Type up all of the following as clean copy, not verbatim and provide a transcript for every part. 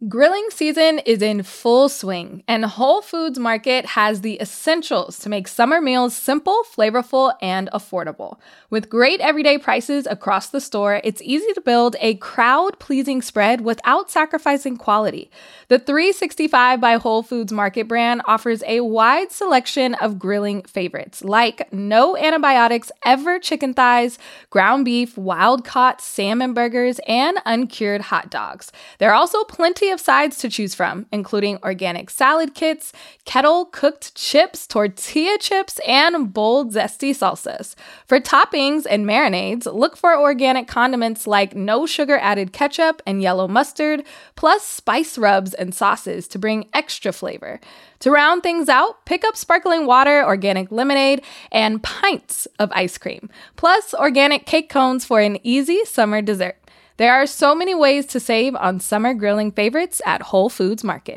Grilling season is in full swing, and Whole Foods Market has the essentials to make summer meals simple, flavorful, and affordable. With great everyday prices across the store, it's easy to build a crowd-pleasing spread without sacrificing quality. The 365 by Whole Foods Market brand offers a wide selection of grilling favorites, like no antibiotics ever chicken thighs, ground beef, wild-caught salmon burgers, and uncured hot dogs. There are also plenty of sides to choose from, including organic salad kits, kettle-cooked chips, tortilla chips, and bold, zesty salsas. For toppings and marinades, look for organic condiments like no sugar-added ketchup and yellow mustard, plus spice rubs and sauces to bring extra flavor. To round things out, pick up sparkling water, organic lemonade, and pints of ice cream, plus organic cake cones for an easy summer dessert. There are so many ways to save on summer grilling favorites at Whole Foods Market.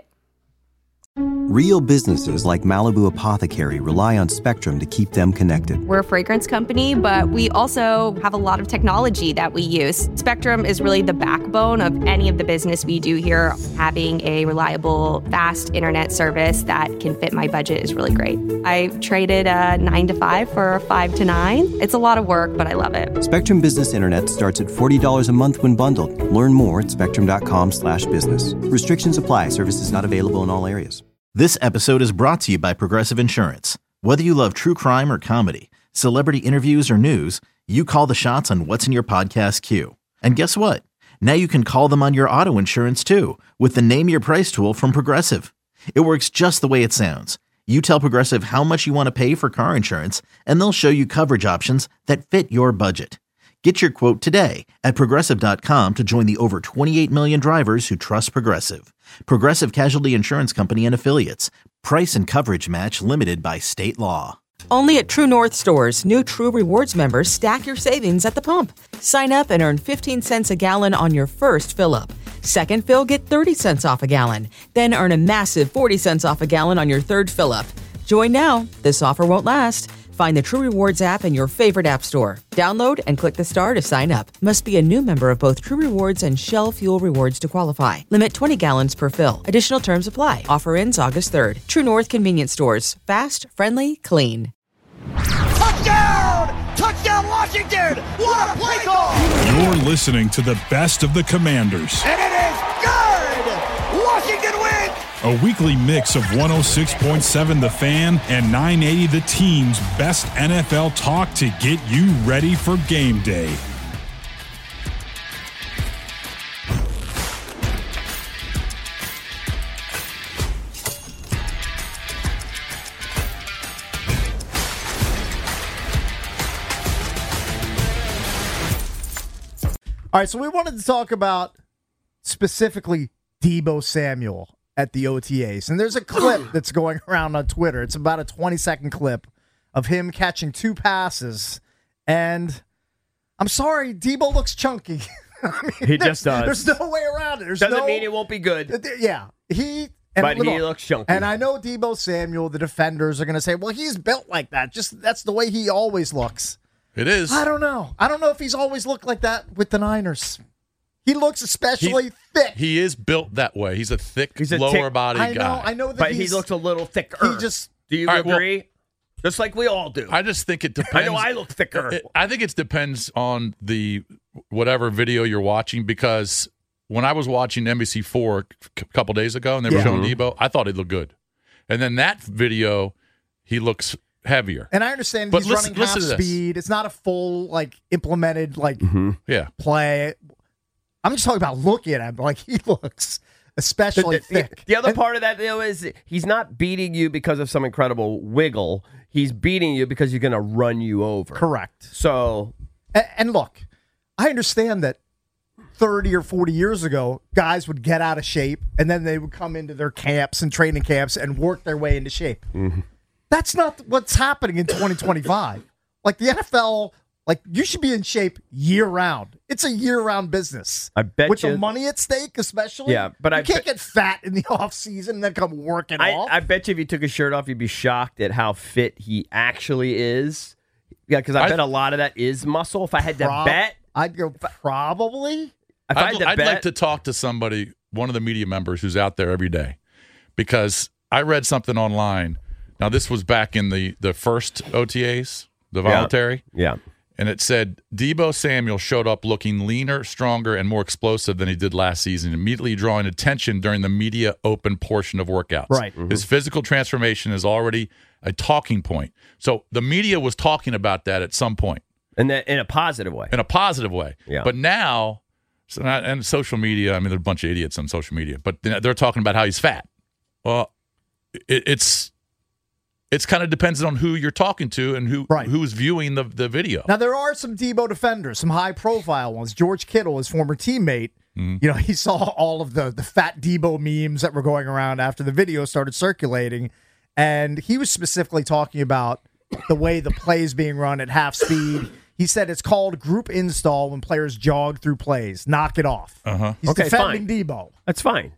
Real businesses like Malibu Apothecary rely on Spectrum to keep them connected. We're a fragrance company, but we also have a lot of technology that we use. Spectrum is really the backbone of any of the business we do here. Having a reliable, fast internet service that can fit my budget is really great. I traded a 9 to 5 for a 5 to 9. It's a lot of work, but I love it. Spectrum Business Internet starts at $40 a month when bundled. Learn more at spectrum.com/business. Restrictions apply. Services not available in all areas. This episode is brought to you by Progressive Insurance. Whether you love true crime or comedy, celebrity interviews or news, you call the shots on what's in your podcast queue. And guess what? Now you can call them on your auto insurance too with the Name Your Price tool from Progressive. It works just the way it sounds. You tell Progressive how much you want to pay for car insurance, and they'll show you coverage options that fit your budget. Get your quote today at Progressive.com to join the over 28 million drivers who trust Progressive. Progressive Casualty Insurance Company and Affiliates. Price and coverage match limited by state law. Only at True North stores, new True Rewards members stack your savings at the pump. Sign up and earn 15 cents a gallon on your first fill-up. Second fill, get 30 cents off a gallon. Then earn a massive 40 cents off a gallon on your third fill-up. Join now. This offer won't last. Find the True Rewards app in your favorite app store. Download and click the star to sign up. Must be a new member of both True Rewards and Shell Fuel Rewards to qualify. Limit 20 gallons per fill. Additional terms apply. Offer ends August 3rd. True North Convenience Stores. Fast, friendly, clean. Touchdown! Touchdown Washington! What a play call! You're listening to the best of the Commanders. And it is good! Washington wins! A weekly mix of 106.7 The Fan and 980 The Team's best NFL talk to get you ready for game day. All right, so we wanted to talk about specifically Deebo Samuel at the OTAs. And there's a clip that's going around on Twitter. It's about a 20-second clip of him catching 2 passes. And I'm sorry, Deebo looks chunky. I mean, he just does. There's no way around it. Doesn't mean it won't be good. Yeah. He looks chunky. And I know Deebo Samuel, the defenders, are going to say, well, he's built like that. Just that's the way he always looks. It is. I don't know. I don't know if he's always looked like that with the Niners. He looks especially thick. He is built that way. He's a thick, lower body guy. I know that but he looks a little thicker. Do you agree? Just like we all do. I just think it depends. I know I look thicker. I think it depends on the whatever video you're watching, because when I was watching NBC4 a couple days ago and they were showing Deebo, I thought he looked good. And then that video, he looks heavier. And I understand he's running half speed. It's not a full, implemented, play. I'm just talking about looking at him. He looks especially thick. The other part of that, though, is he's not beating you because of some incredible wiggle. He's beating you because he's going to run you over. Correct. So, and look, I understand that 30 or 40 years ago, guys would get out of shape, and then they would come into their camps and training camps and work their way into shape. Mm-hmm. That's not what's happening in 2025. The NFL... you should be in shape year-round. It's a year-round business. I bet with the money at stake, especially. Yeah, but you can't get fat in the off-season and then come working off. I bet you if you took his shirt off, you'd be shocked at how fit he actually is. Yeah, because I bet a lot of that is muscle. If I had to bet, I'd go probably. I'd like to talk to somebody one of the media members who's out there every day, because I read something online. Now, this was back in the first OTAs, the voluntary. Yeah. And it said, Deebo Samuel showed up looking leaner, stronger, and more explosive than he did last season, immediately drawing attention during the media open portion of workouts. Right. His physical transformation is already a talking point. So the media was talking about that at some point. And that in a positive way. In a positive way. Yeah. But now, and social media, I mean, there's a bunch of idiots on social media, but they're talking about how he's fat. Well, it's kind of depends on who you're talking to and who's viewing the video. Now, there are some Deebo defenders, some high-profile ones. George Kittle, his former teammate, he saw all of the fat Deebo memes that were going around after the video started circulating, and he was specifically talking about the way the play is being run at half speed. He said it's called group install when players jog through plays. Knock it off. He's defending Deebo. That's fine.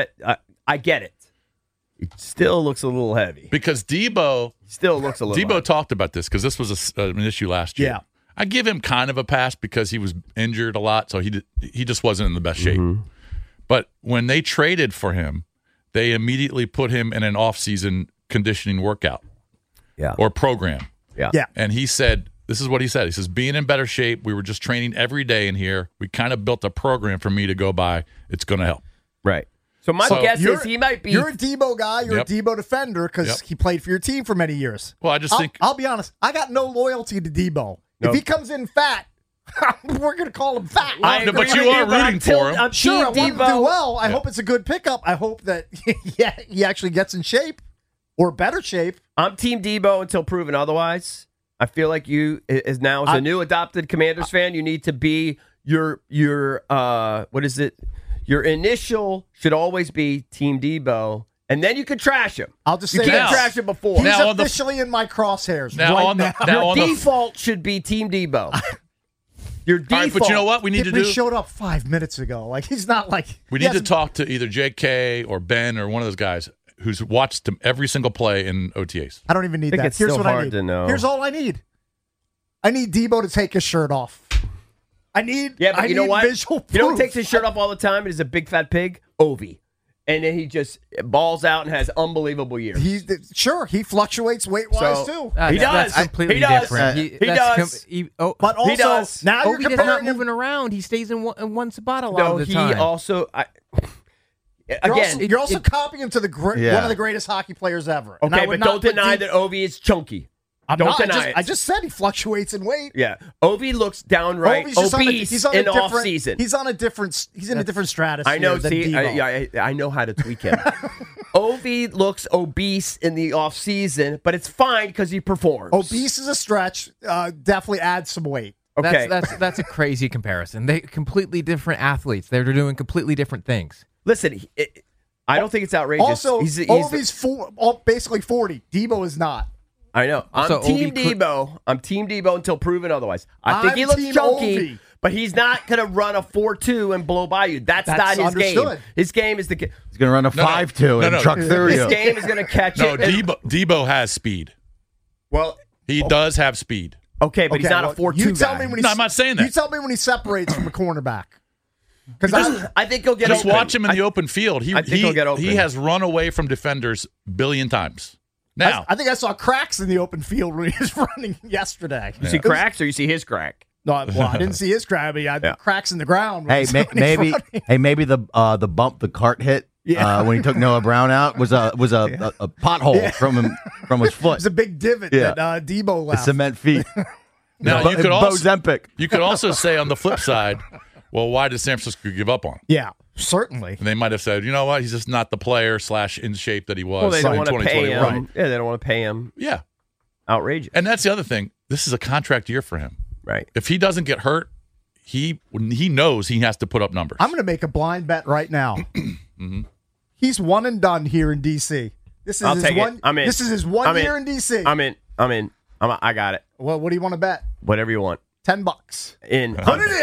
I get it. It still looks a little heavy. Because Deebo heavy. talked about this because this was an issue last year. Yeah. I give him kind of a pass because he was injured a lot, so he just wasn't in the best shape. But when they traded for him, they immediately put him in an off-season conditioning workout or program. Yeah. And he said, this is what he said. He says, being in better shape, we were just training every day in here. We kind of built a program for me to go by. It's going to help. Right. So my guess is he might be. You're a Deebo guy. You're a Deebo defender because he played for your team for many years. Well, I just think. I'll be honest. I got no loyalty to Deebo. If he comes in fat, we're going to call him fat. But you are rooting for him. I'm sure I want him to do well. I hope it's a good pickup. I hope that he actually gets in shape or better shape. I'm Team Deebo until proven otherwise. I feel like you, as a new adopted Commanders fan, you need to be your what is it? Your initial should always be Team Deebo, and then you can trash him. I'll just you say can't trash him before. He's officially in my crosshairs right now. Your default should be Team Deebo. Your default. All right, but you know what we need to do? He showed up 5 minutes ago. Like he's not like. We need to talk to either JK or Ben or one of those guys who's watched every single play in OTAs. I don't even need that. It's Here's so what hard I need. to know. Here's all I need. I need Deebo to take his shirt off. I need. Yeah, but you know what? Visual proof. You know who takes his shirt off all the time? It is a big fat pig, Ovi. And then he just balls out and has unbelievable years. He fluctuates weight-wise too. He does. That's completely he does. different. He does. But also, he does. now you're Ovi does comparing not moving around. He stays in one spot a lot No, of the time. he also. You're also copying him to one of the greatest hockey players ever. Okay, but don't deny that Ovi is chunky. Don't deny it. I just said he fluctuates in weight. Yeah, Ovi looks downright obese in off season. He's in a different stratosphere. I know. Than See, Deebo. I know how to tweak him. Ovi looks obese in the off season, but it's fine because he performs. Obese is a stretch. Definitely adds some weight. Okay, that's a crazy comparison. They completely different athletes. They're doing completely different things. Listen, I don't think it's outrageous. Also, Ovi's basically 40. Deebo is not. I know. I'm Team Deebo. I'm Team Deebo until proven otherwise. I think he looks chunky, but he's not going to run a 4.2 and blow by you. That's not his game. His game is he's going to run a 5.2 and truck through you. His game is going to catch it. No, Deebo has speed. Well, he does have speed. Okay, but he's not a 4.2 guy. I'm not saying that. You tell me when he separates from the cornerback. Because I think he'll get just open. watch him in the open field. I think he'll get open. He has run away from defenders a billion times. Now, I think I saw cracks in the open field when he was running yesterday. You see cracks, or you see his crack? No, I didn't see his crack. I mean, cracks in the ground. Maybe the bump the cart hit when he took Noah Brown out was a pothole from his foot. It was a big divot that Deebo left. The cement feet. Now you could Bozempic. You could also say on the flip side, well, why did San Francisco give up on him? Yeah, certainly. And they might have said, you know what, he's just not the player / in shape that he was. Well, they don't want to pay him. Right. Yeah, they don't want to pay him. Yeah, outrageous. And that's the other thing. This is a contract year for him. Right. If he doesn't get hurt, he knows he has to put up numbers. I'm going to make a blind bet right now. Mm-hmm. He's one and done here in DC. This is I'll his take one. it. I'm in. This is his one year in DC. I'm in. I got it. Well, what do you want to bet? Whatever you want. $10. In.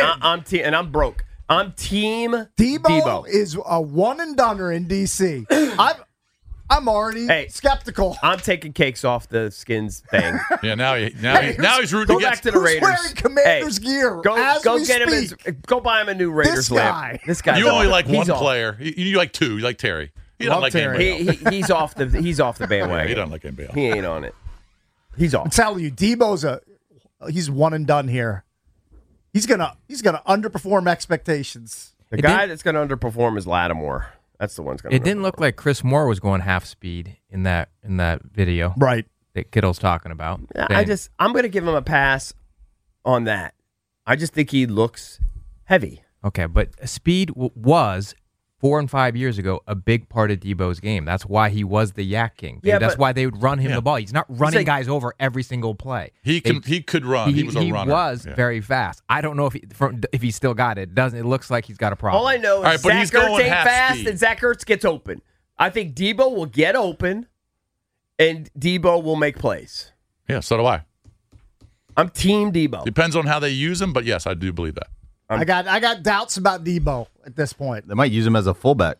I'm broke. I'm team Deebo is a one and doneer in DC. I'm already skeptical. I'm taking cakes off the Skins thing. Yeah, now he's rooting Go back to the Raiders. Wearing Commanders gear. Go get speak. him. Go buy him a new Raiders lamp. This guy. You only like one player. You like two. You like Terry. You don't like Terry. He's off the bandwagon. Yeah, he doesn't like NBA. He ain't on it. He's off. I'm telling you, Debo's he's one and done here. He's gonna underperform expectations. The guy that's gonna underperform is Lattimore. That's the one's going to. It didn't look like Chris Moore was going half speed in that video, right? That Kittle's talking about. I'm going to give him a pass on that. I just think he looks heavy. Okay, but speed was 4 and 5 years ago a big part of Debo's game. That's why he was the Yak King. That's why they would run him the ball. He's not running guys over every single play. He could run. He was a runner. He was very fast. I don't know if he still got it. It looks like he's got a problem. All I know is Zach Ertz ain't fast, and Zach Ertz gets open. I think Debo will get open, and Debo will make plays. Yeah, so do I. I'm team Debo. Depends on how they use him, but yes, I do believe that. I got doubts about Debo at this point. They might use him as a fullback.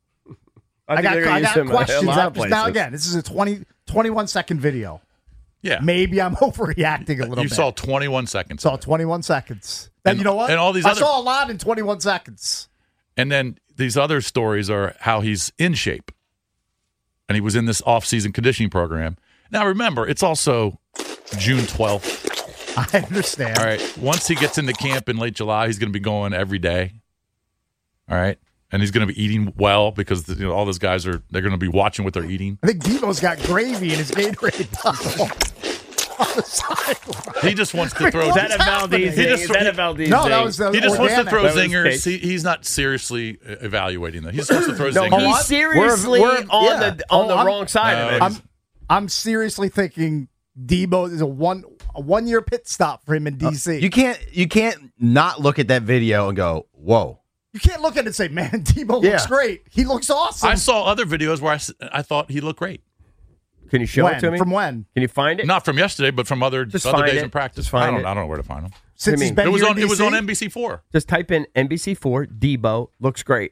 I got questions after now. Again, this is a 21-second video. Yeah, maybe I'm overreacting a little bit. You saw 21 seconds. Saw 21 seconds. And you know what? And all these I saw a lot in 21 seconds. And then these other stories are how he's in shape, and he was in this off-season conditioning program. Now remember, it's also June 12th. I understand. All right. Once he gets into camp in late July, he's going to be going every day. All right. And he's going to be eating well because all those guys they're going to be watching what they're eating. I think Debo's got gravy in his Gatorade bottle on the sideline. He just wants to throw. Is that a Valdez thing? Is that a Valdez No, thing? that was he just wants to throw organic. zingers. He's not seriously evaluating that. He's supposed to throw zingers. He's seriously on the wrong side of it. I'm seriously thinking Debo is a one-year pit stop for him in DC. You can't not look at that video and go, whoa. You can't look at it and say, man, Debo looks great. He looks awesome. I saw other videos where I thought he looked great. Can you show it to me? From when? Can you find it? Not from yesterday, but from other days in practice. I don't know where to find him. Since he's been it was on NBC4. Just type in NBC4, Debo, looks great.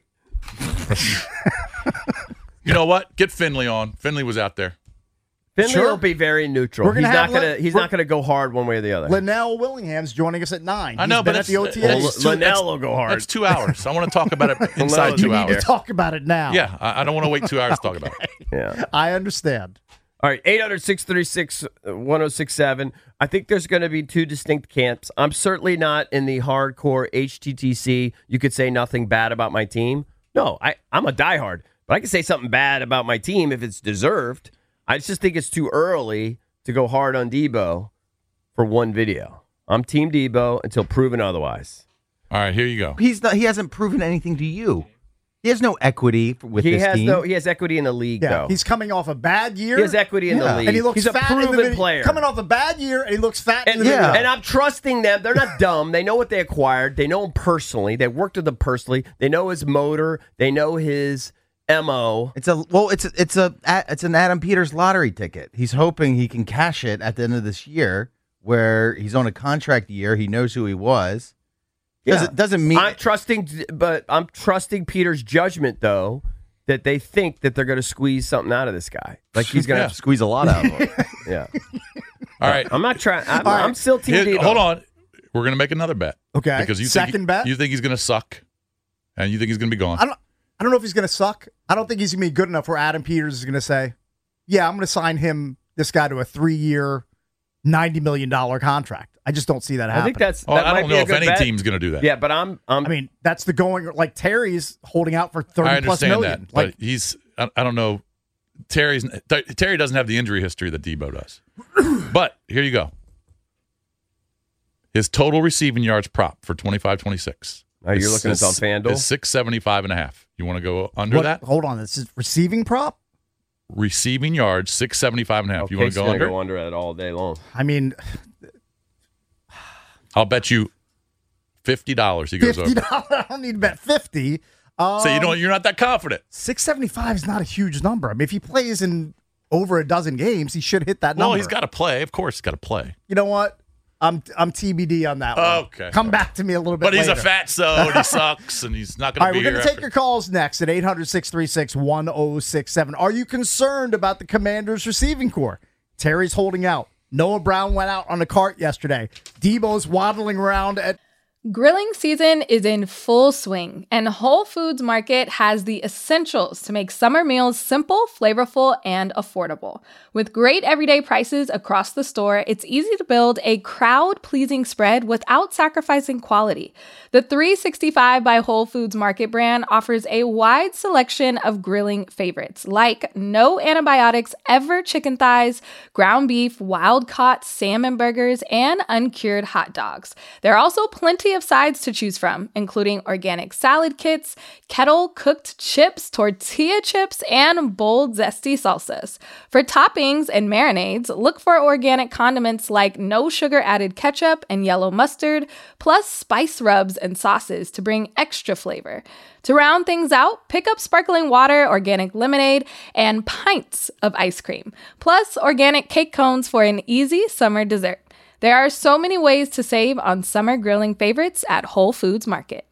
You know what? Get Finley on. Finley was out there. Finley will be very neutral. He's not gonna go hard one way or the other. Linnell Willingham's joining us at 9. I know, but at the OTA. Linnell will go hard. That's 2 hours. I want to talk about it inside 2 hours. We need to talk about it now. Yeah, I don't want to wait 2 hours to talk about it. Yeah, I understand. All right, 800-636-1067. I think there's going to be two distinct camps. I'm certainly not in the hardcore HTTC. You could say nothing bad about my team. No, I'm a diehard, but I can say something bad about my team if it's deserved. I just think it's too early to go hard on Debo for one video. I'm Team Debo until proven otherwise. All right, here you go. He hasn't proven anything to you. He has no equity with this team. He has equity in the league, though. He's coming off a bad year. He has equity in the league. And he looks He's fat a proven in the video. player. Coming off a bad year, and he looks fat in the video. And I'm trusting them. They're not dumb. They know what they acquired. They know him personally. They worked with him personally. They know his motor. They know his MO. It's an Adam Peters lottery ticket. He's hoping he can cash it at the end of this year, where he's on a contract year. He knows who he was. Doesn't mean I'm trusting Peters' judgment though that they think that they're going to squeeze something out of this guy. Like he's going to squeeze a lot out of him. Yeah. All right. I'm not trying. I'm still Team Debo. Hold on. We're going to make another bet. Okay. Because you bet. You think he's going to suck, and you think he's going to be gone. I don't know if he's going to suck. I don't think he's going to be good enough where Adam Peters is going to say, "Yeah, I'm going to sign this guy to a 3-year, $90 million contract." I just don't see that happening. I think that I don't know if any bet. team's going to do that. Yeah, but I mean, that's the going. Like Terry's holding out for $30+ million. That, but he's. I don't know. Terry doesn't have the injury history that Debo does. But here you go. His total receiving yards prop for 25-26. Oh, you're looking at on FanDuel? Is 675.5. You want to go under that? Hold on. This is receiving prop? Receiving yards, 675.5. You want to go under? Go under it all day long. I mean, I'll bet you $50 he goes over. $50? I don't need to bet 50. So you're not that confident. 675 is not a huge number. I mean, if he plays in over a dozen games, he should hit that number. Well, he's got to play. Of course, he's got to play. You know what? I'm TBD on that one. Okay. Come back to me a little bit But he's later. a fatso, and he sucks, and he's not going to be here. All right, we're going to take your calls next at 800-636-1067. Are you concerned about the Commanders' receiving corps? Terry's holding out. Noah Brown went out on a cart yesterday. Debo's waddling around at... Grilling season is in full swing, and Whole Foods Market has the essentials to make summer meals simple, flavorful, and affordable. With great everyday prices across the store, it's easy to build a crowd-pleasing spread without sacrificing quality. The 365 by Whole Foods Market brand offers a wide selection of grilling favorites, like no antibiotics ever chicken thighs, ground beef, wild-caught salmon burgers, and uncured hot dogs. There are also plenty of sides to choose from, including organic salad kits, kettle-cooked chips, tortilla chips, and bold, zesty salsas. For toppings and marinades, look for organic condiments like no sugar-added ketchup and yellow mustard, plus spice rubs and sauces to bring extra flavor. To round things out, pick up sparkling water, organic lemonade, and pints of ice cream, plus organic cake cones for an easy summer dessert. There are so many ways to save on summer grilling favorites at Whole Foods Market.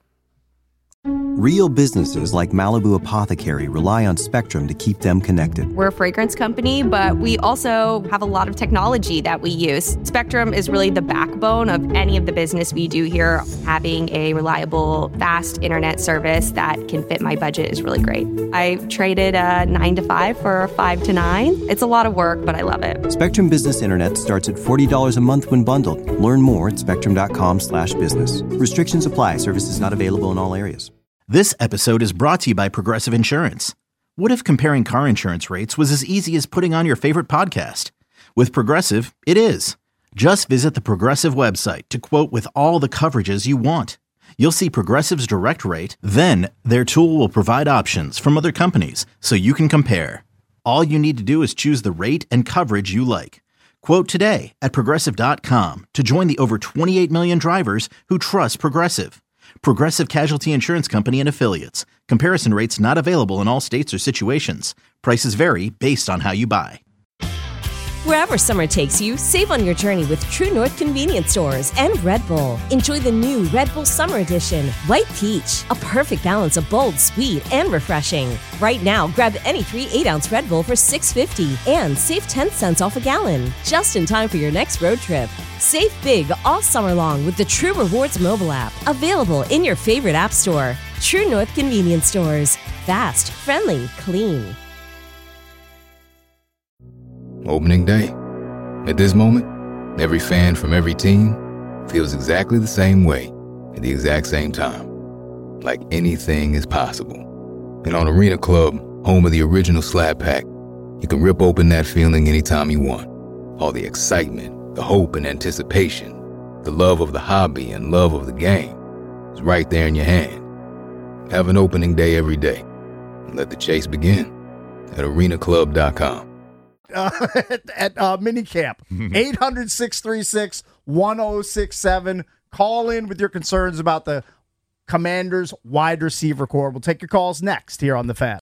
Real businesses like Malibu Apothecary rely on Spectrum to keep them connected. We're a fragrance company, but we also have a lot of technology that we use. Spectrum is really the backbone of any of the business we do here. Having a reliable, fast internet service that can fit my budget is really great. I traded a 9 to 5 for a 5 to 9. It's a lot of work, but I love it. Spectrum Business Internet starts at $40 a month when bundled. Learn more at spectrum.com/business. Restrictions apply. Services not available in all areas. This episode is brought to you by Progressive Insurance. What if comparing car insurance rates was as easy as putting on your favorite podcast? With Progressive, it is. Just visit the Progressive website to quote with all the coverages you want. You'll see Progressive's direct rate, then their tool will provide options from other companies so you can compare. All you need to do is choose the rate and coverage you like. Quote today at Progressive.com to join the over 28 million drivers who trust Progressive. Progressive Casualty Insurance Company and Affiliates. Comparison rates not available in all states or situations. Prices vary based on how you buy. Wherever summer takes you, save on your journey with True North Convenience Stores and Red Bull. Enjoy the new Red Bull Summer Edition, White Peach, a perfect balance of bold, sweet, and refreshing. Right now, grab any 3 8-ounce Red Bull for $6.50 and save 10 cents off a gallon. Just in time for your next road trip. Save big all summer long with the True Rewards mobile app, available in your favorite app store. True North Convenience Stores. Fast, friendly, clean. Opening day. At this moment, every fan from every team feels exactly the same way at the exact same time. Like anything is possible. And on Arena Club, home of the original Slab Pack, you can rip open that feeling anytime you want. All the excitement, the hope and anticipation, the love of the hobby and love of the game is right there in your hand. Have an opening day every day. And let the chase begin at arenaclub.com. At minicamp. 800-636-1067. Call in with your concerns about the Commanders wide receiver corps. We'll take your calls next here on The Fan.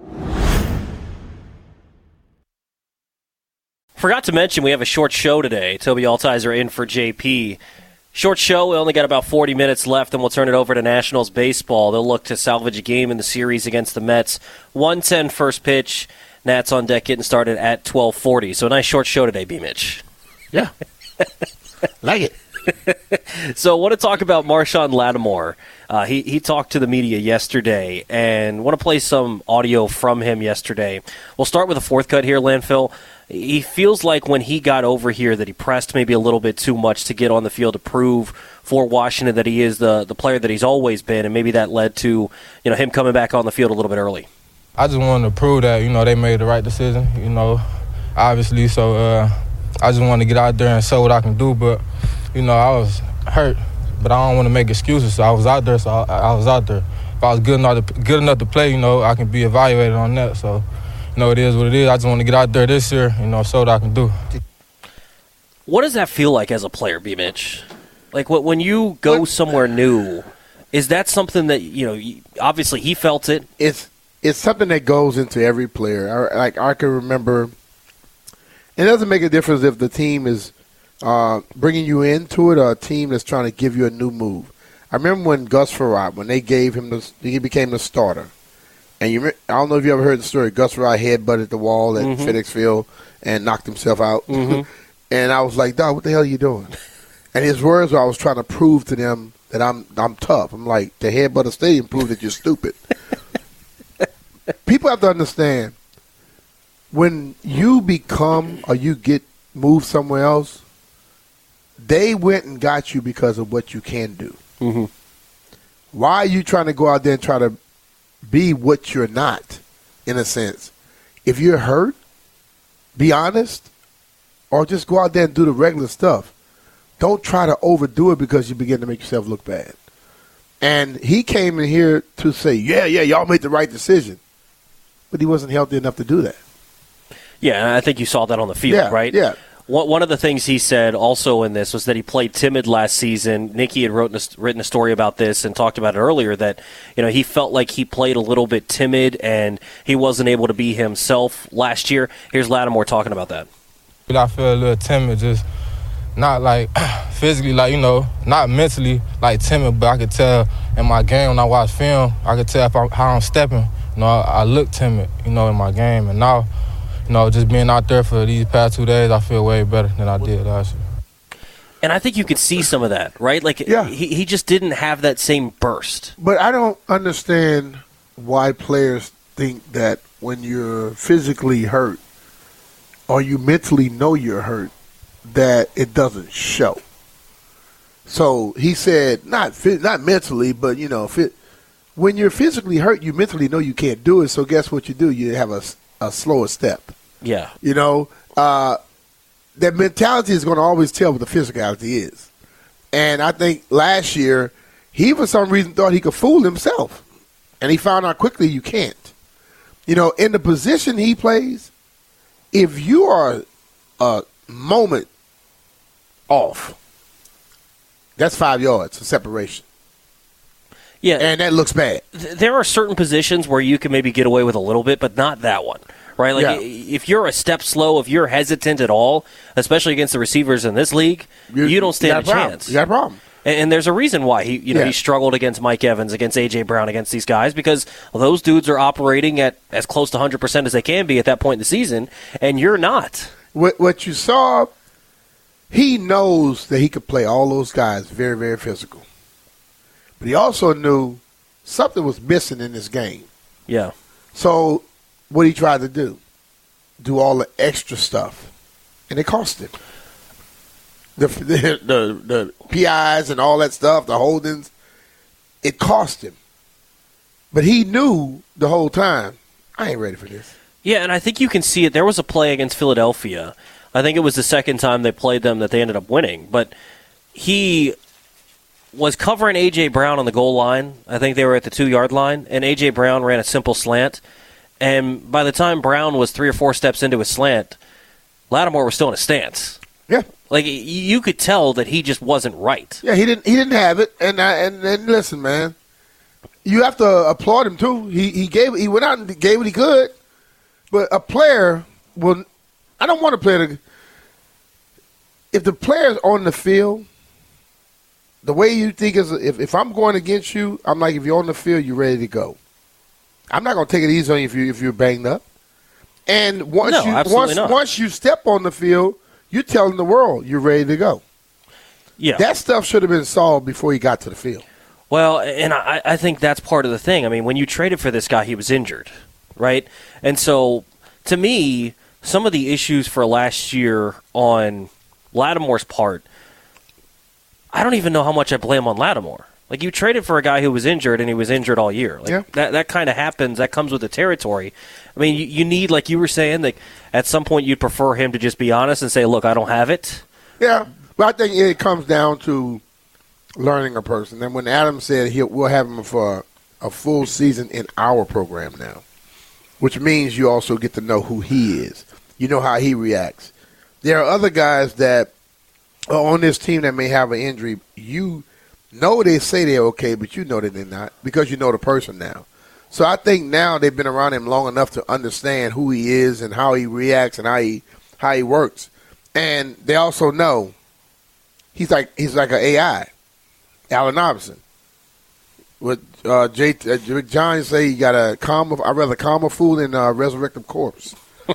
Forgot to mention we have a short show today. Toby Altizer in for JP. Short show. We only got about 40 minutes left, and we'll turn it over to Nationals baseball. They'll look to salvage a game in the series against the Mets. 1:10 first pitch. Nats on deck getting started at 12:40. So a nice short show today, B-Mitch. Yeah. Like it. So I want to talk about Marshawn Lattimore. He talked to the media yesterday, and want to play some audio from him yesterday. We'll start with the fourth cut here, Landfill. He feels like when he got over here that he pressed maybe a little bit too much to get on the field to prove for Washington that he is the player that he's always been, and maybe that led to him coming back on the field a little bit early. I just wanted to prove that, they made the right decision, obviously. So I just wanted to get out there and show what I can do. But, I was hurt, but I don't want to make excuses. So I was out there, so I was out there. If I was good enough to play, I can be evaluated on that. So, it is what it is. I just want to get out there this year, show what I can do. What does that feel like as a player, B-Mitch? Like when you go somewhere new, is that something that, obviously he felt it? It's something that goes into every player. I can remember, it doesn't make a difference if the team is bringing you into it, or a team that's trying to give you a new move? I remember when Gus Frerotte, when they gave him he became the starter. And I don't know if you ever heard the story. Gus Frerotte headbutted the wall at FedEx Field and knocked himself out. And I was like, dog, what the hell are you doing? And his words were, I was trying to prove to them that I'm tough. I'm like, the headbutt a stadium proved that you're stupid. People have to understand, when you become or you get moved somewhere else, they went and got you because of what you can do. Why are you trying to go out there and try to be what you're not, in a sense? If you're hurt, be honest, or just go out there and do the regular stuff. Don't try to overdo it because you begin to make yourself look bad. And he came in here to say, yeah, y'all made the right decision. But he wasn't healthy enough to do that. Yeah, and I think you saw that on the field, right? Yeah. One of the things he said also in this was that he played timid last season. Nicky had written a story about this and talked about it earlier, that he felt like he played a little bit timid and he wasn't able to be himself last year. Here's Lattimore talking about that. I feel a little timid, just not like physically, like, not mentally like timid, but I could tell in my game when I watch film, I could tell how I'm stepping. I look timid, in my game. And now, just being out there for these past 2 days, I feel way better than I did last year. And I think you could see some of that, right? Like, he just didn't have that same burst. But I don't understand why players think that when you're physically hurt or you mentally know you're hurt, that it doesn't show. So he said, not mentally, but, when you're physically hurt, you mentally know you can't do it. So guess what you do? You have a slower step. Yeah. That mentality is going to always tell what the physicality is. And I think last year, he for some reason thought he could fool himself. And he found out quickly you can't. In the position he plays, if you are a moment off, that's 5 yards of separation. Yeah. And that looks bad. There are certain positions where you can maybe get away with a little bit, but not that one. Right? Like, if you're a step slow, if you're hesitant at all, especially against the receivers in this league, you don't stand a chance. You got a problem. And there's a reason why he struggled against Mike Evans, against A.J. Brown, against these guys, because those dudes are operating at as close to 100% as they can be at that point in the season, and you're not. What you saw, he knows that he could play all those guys very, very physical. But he also knew something was missing in this game. Yeah. So what he tried to do all the extra stuff, and it cost him. The PIs and all that stuff, the holdings, it cost him. But he knew the whole time, I ain't ready for this. Yeah, and I think you can see it. There was a play against Philadelphia. I think it was the second time they played them that they ended up winning. But he was covering A.J. Brown on the goal line. I think they were at the 2-yard line, and A.J. Brown ran a simple slant. And by the time Brown was 3 or 4 steps into his slant, Lattimore was still in a stance. Yeah. Like, you could tell that he just wasn't right. Yeah, he didn't have it. And listen, man, you have to applaud him too. He went out and gave what he could. But a player will. I don't want a player to. If the player's on the field, the way you think is, if I'm going against you, I'm like, if you're on the field, you're ready to go. I'm not going to take it easy on you if you're banged up. And once you step on the field, you're telling the world you're ready to go. Yeah. That stuff should have been solved before he got to the field. Well, and I think that's part of the thing. I mean, when you traded for this guy, he was injured, right? And so, to me, some of the issues for last year on Lattimore's part, I don't even know how much I blame on Lattimore. Like, you traded for a guy who was injured, and he was injured all year. Like, that kind of happens. That comes with the territory. I mean, you need, like you were saying, like at some point you'd prefer him to just be honest and say, look, I don't have it. Yeah, but I think it comes down to learning a person. And when Adam said we'll have him for a full season in our program now, which means you also get to know who he is. You know how he reacts. There are other guys that are on this team that may have an injury. You know they say they're okay, but you know that they're not because you know the person now. So I think now they've been around him long enough to understand who he is and how he reacts and how he works. And they also know he's like an AI, Allen Iverson. What John say, he got I'd rather calm a fool than resurrect a corpse.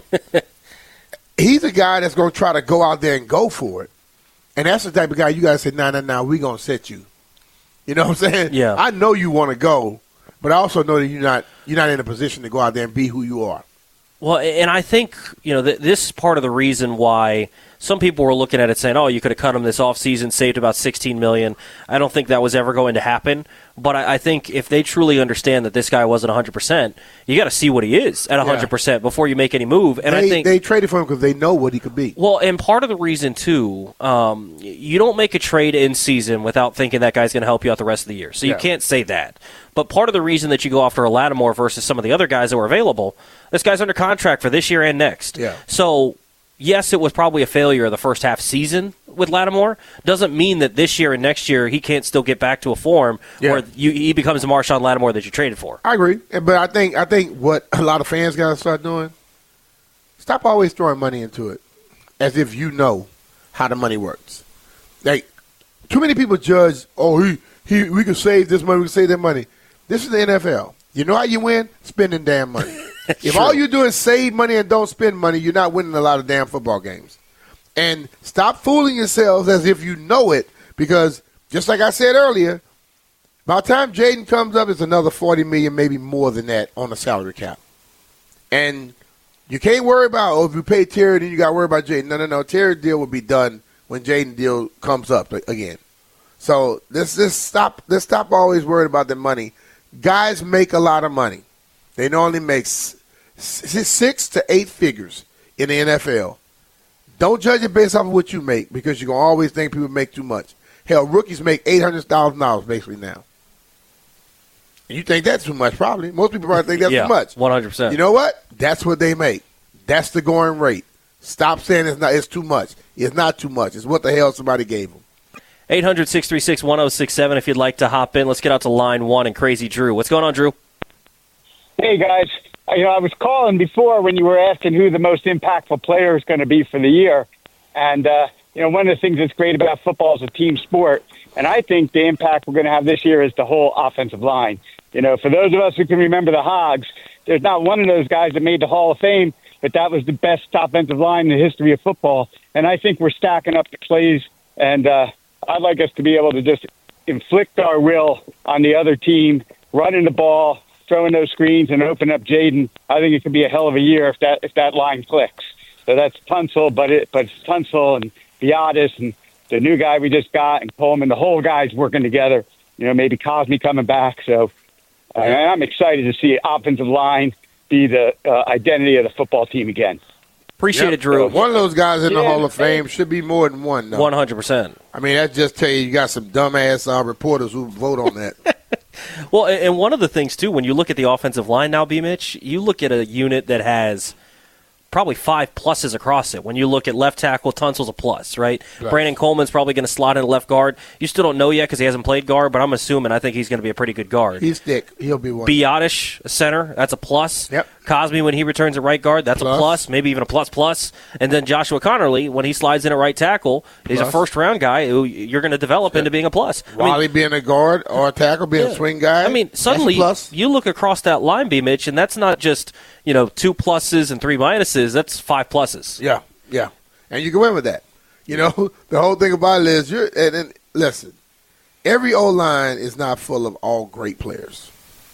He's a guy that's going to try to go out there and go for it. And that's the type of guy you got to say, nah, we're going to set you. You know what I'm saying? Yeah. I know you want to go, but I also know that you're not in a position to go out there and be who you are. Well, and I think, this is part of the reason why some people were looking at it saying, oh, you could have cut him this offseason, saved about $16 million. I don't think that was ever going to happen. But I think if they truly understand that this guy wasn't 100%, you got to see what he is at 100% before you make any move. And I think they traded for him because they know what he could be. Well, and part of the reason, too, you don't make a trade in season without thinking that guy's going to help you out the rest of the year. So you can't say that. But part of the reason that you go after a Lattimore versus some of the other guys that were available, this guy's under contract for this year and next. Yeah. So, yes, it was probably a failure of the first half season with Lattimore. Doesn't mean that this year and next year he can't still get back to a form where he becomes the Marshawn Lattimore that you traded for. I agree. But I think what a lot of fans got to start doing, stop always throwing money into it as if you know how the money works. Like, too many people judge, we can save this money, we can save that money. This is the NFL. You know how you win? Spending damn money. If all you do is save money and don't spend money, you're not winning a lot of damn football games. And stop fooling yourselves as if you know it, because just like I said earlier, by the time Jaden comes up, it's another $40 million, maybe more than that on the salary cap. And you can't worry about, if you pay Terry, then you got to worry about Jaden. No. Terry's deal will be done when Jaden deal comes up again. So let's stop always worried about the money. Guys make a lot of money. They normally make 6 to 8 figures in the NFL. Don't judge it based off of what you make, because you're going to always think people make too much. Hell, rookies make $800,000 basically now. And you think that's too much, probably. Most people probably think that's too much. 100%. You know what? That's what they make. That's the going rate. Stop saying it's too much. It's not too much. It's what the hell somebody gave them. 800-636-1067 if you'd like to hop in. Let's get out to line 1 and Crazy Drew. What's going on, Drew? Hey, guys. I was calling before when you were asking who the most impactful player is going to be for the year. And, one of the things that's great about football is a team sport. And I think the impact we're going to have this year is the whole offensive line. For those of us who can remember the Hogs, there's not one of those guys that made the Hall of Fame, but that was the best offensive line in the history of football. And I think we're stacking up the plays. And I'd like us to be able to just inflict our will on the other team, running the ball, throwing those screens, and open up Jaden. I think it could be a hell of a year if that line clicks. So that's Tunsil, but it's Tunsil and Biadasz and the new guy we just got and Coleman. The whole guy's working together. Maybe Cosme coming back. So I'm excited to see offensive line be the identity of the football team again. Appreciate it, Drew. One of those guys in the Hall of Fame should be more than one, though. 100%. I mean, that just tell you got some dumbass reporters who vote on that. Well, and one of the things, too, when you look at the offensive line now, B-Mitch, you look at a unit that has probably 5 pluses across it. When you look at left tackle, Tunsil's a plus, right? Brandon Coleman's probably going to slot in at left guard. You still don't know yet because he hasn't played guard, but I'm assuming I think he's going to be a pretty good guard. He's thick. He'll be one. Biadasz, a center, that's a plus. Yep. Cosme, when he returns at right guard, that's a plus, maybe even a plus. And then Joshua Connerly, when he slides in at right tackle, he's a first-round guy who you're going to develop into being a plus. Wally being a guard or a tackle, being a swing guy. I mean, suddenly you look across that line, B-Mitch, and that's not just 2 pluses and 3 minuses. That's 5 pluses. Yeah. And you can win with that. The whole thing about it is, and listen, every O-line is not full of all great players.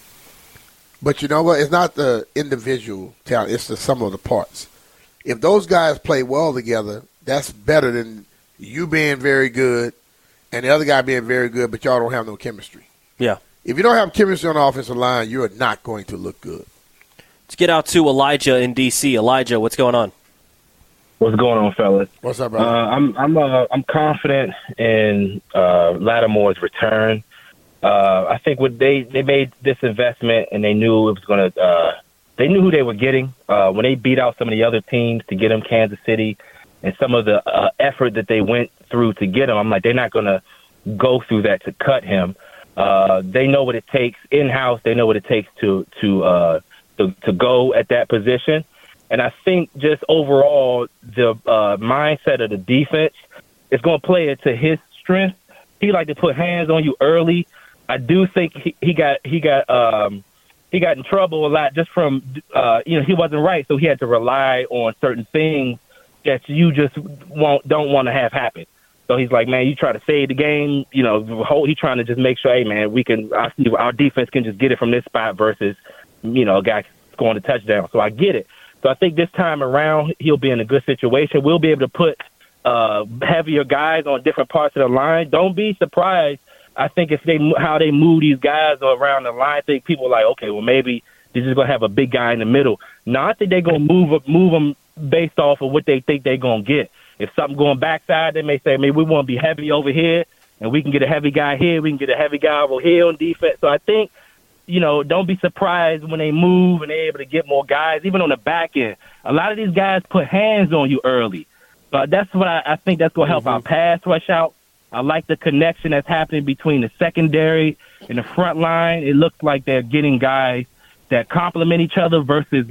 But you know what? It's not the individual talent. It's the sum of the parts. If those guys play well together, that's better than you being very good and the other guy being very good, but y'all don't have no chemistry. Yeah. If you don't have chemistry on the offensive line, you're not going to look good. Let's get out to Elijah in D.C. Elijah, what's going on? What's going on, fellas? What's up, brother? I'm confident in Lattimore's return. I think what they made this investment and they knew it was going to. They knew who they were getting when they beat out some of the other teams to get him Kansas City, and some of the effort that they went through to get him. I'm like, they're not going to go through that to cut him. They know what it takes in-house. They know what it takes to go at that position. And I think just overall, the mindset of the defense is going to play it to his strength. He like to put hands on you early. I do think he got in trouble a lot just from he wasn't right, so he had to rely on certain things that you just don't want to have happen. So he's like, man, you try to save the game, he's trying to just make sure, hey man, our defense can just get it from this spot versus a guy scoring a touchdown. So I get it. So I think this time around he'll be in a good situation. We'll be able to put heavier guys on different parts of the line. Don't be surprised. I think how they move these guys around the line, I think people are like, okay, well, maybe they're just going to have a big guy in the middle. No, I think they're going to move them based off of what they think they're going to get. If something going backside, they may say, maybe we want to be heavy over here, and we can get a heavy guy here. We can get a heavy guy over here on defense. So I think, don't be surprised when they move and they're able to get more guys, even on the back end. A lot of these guys put hands on you early. But that's what I think that's going to help our pass rush out. I like the connection that's happening between the secondary and the front line. It looks like they're getting guys that complement each other versus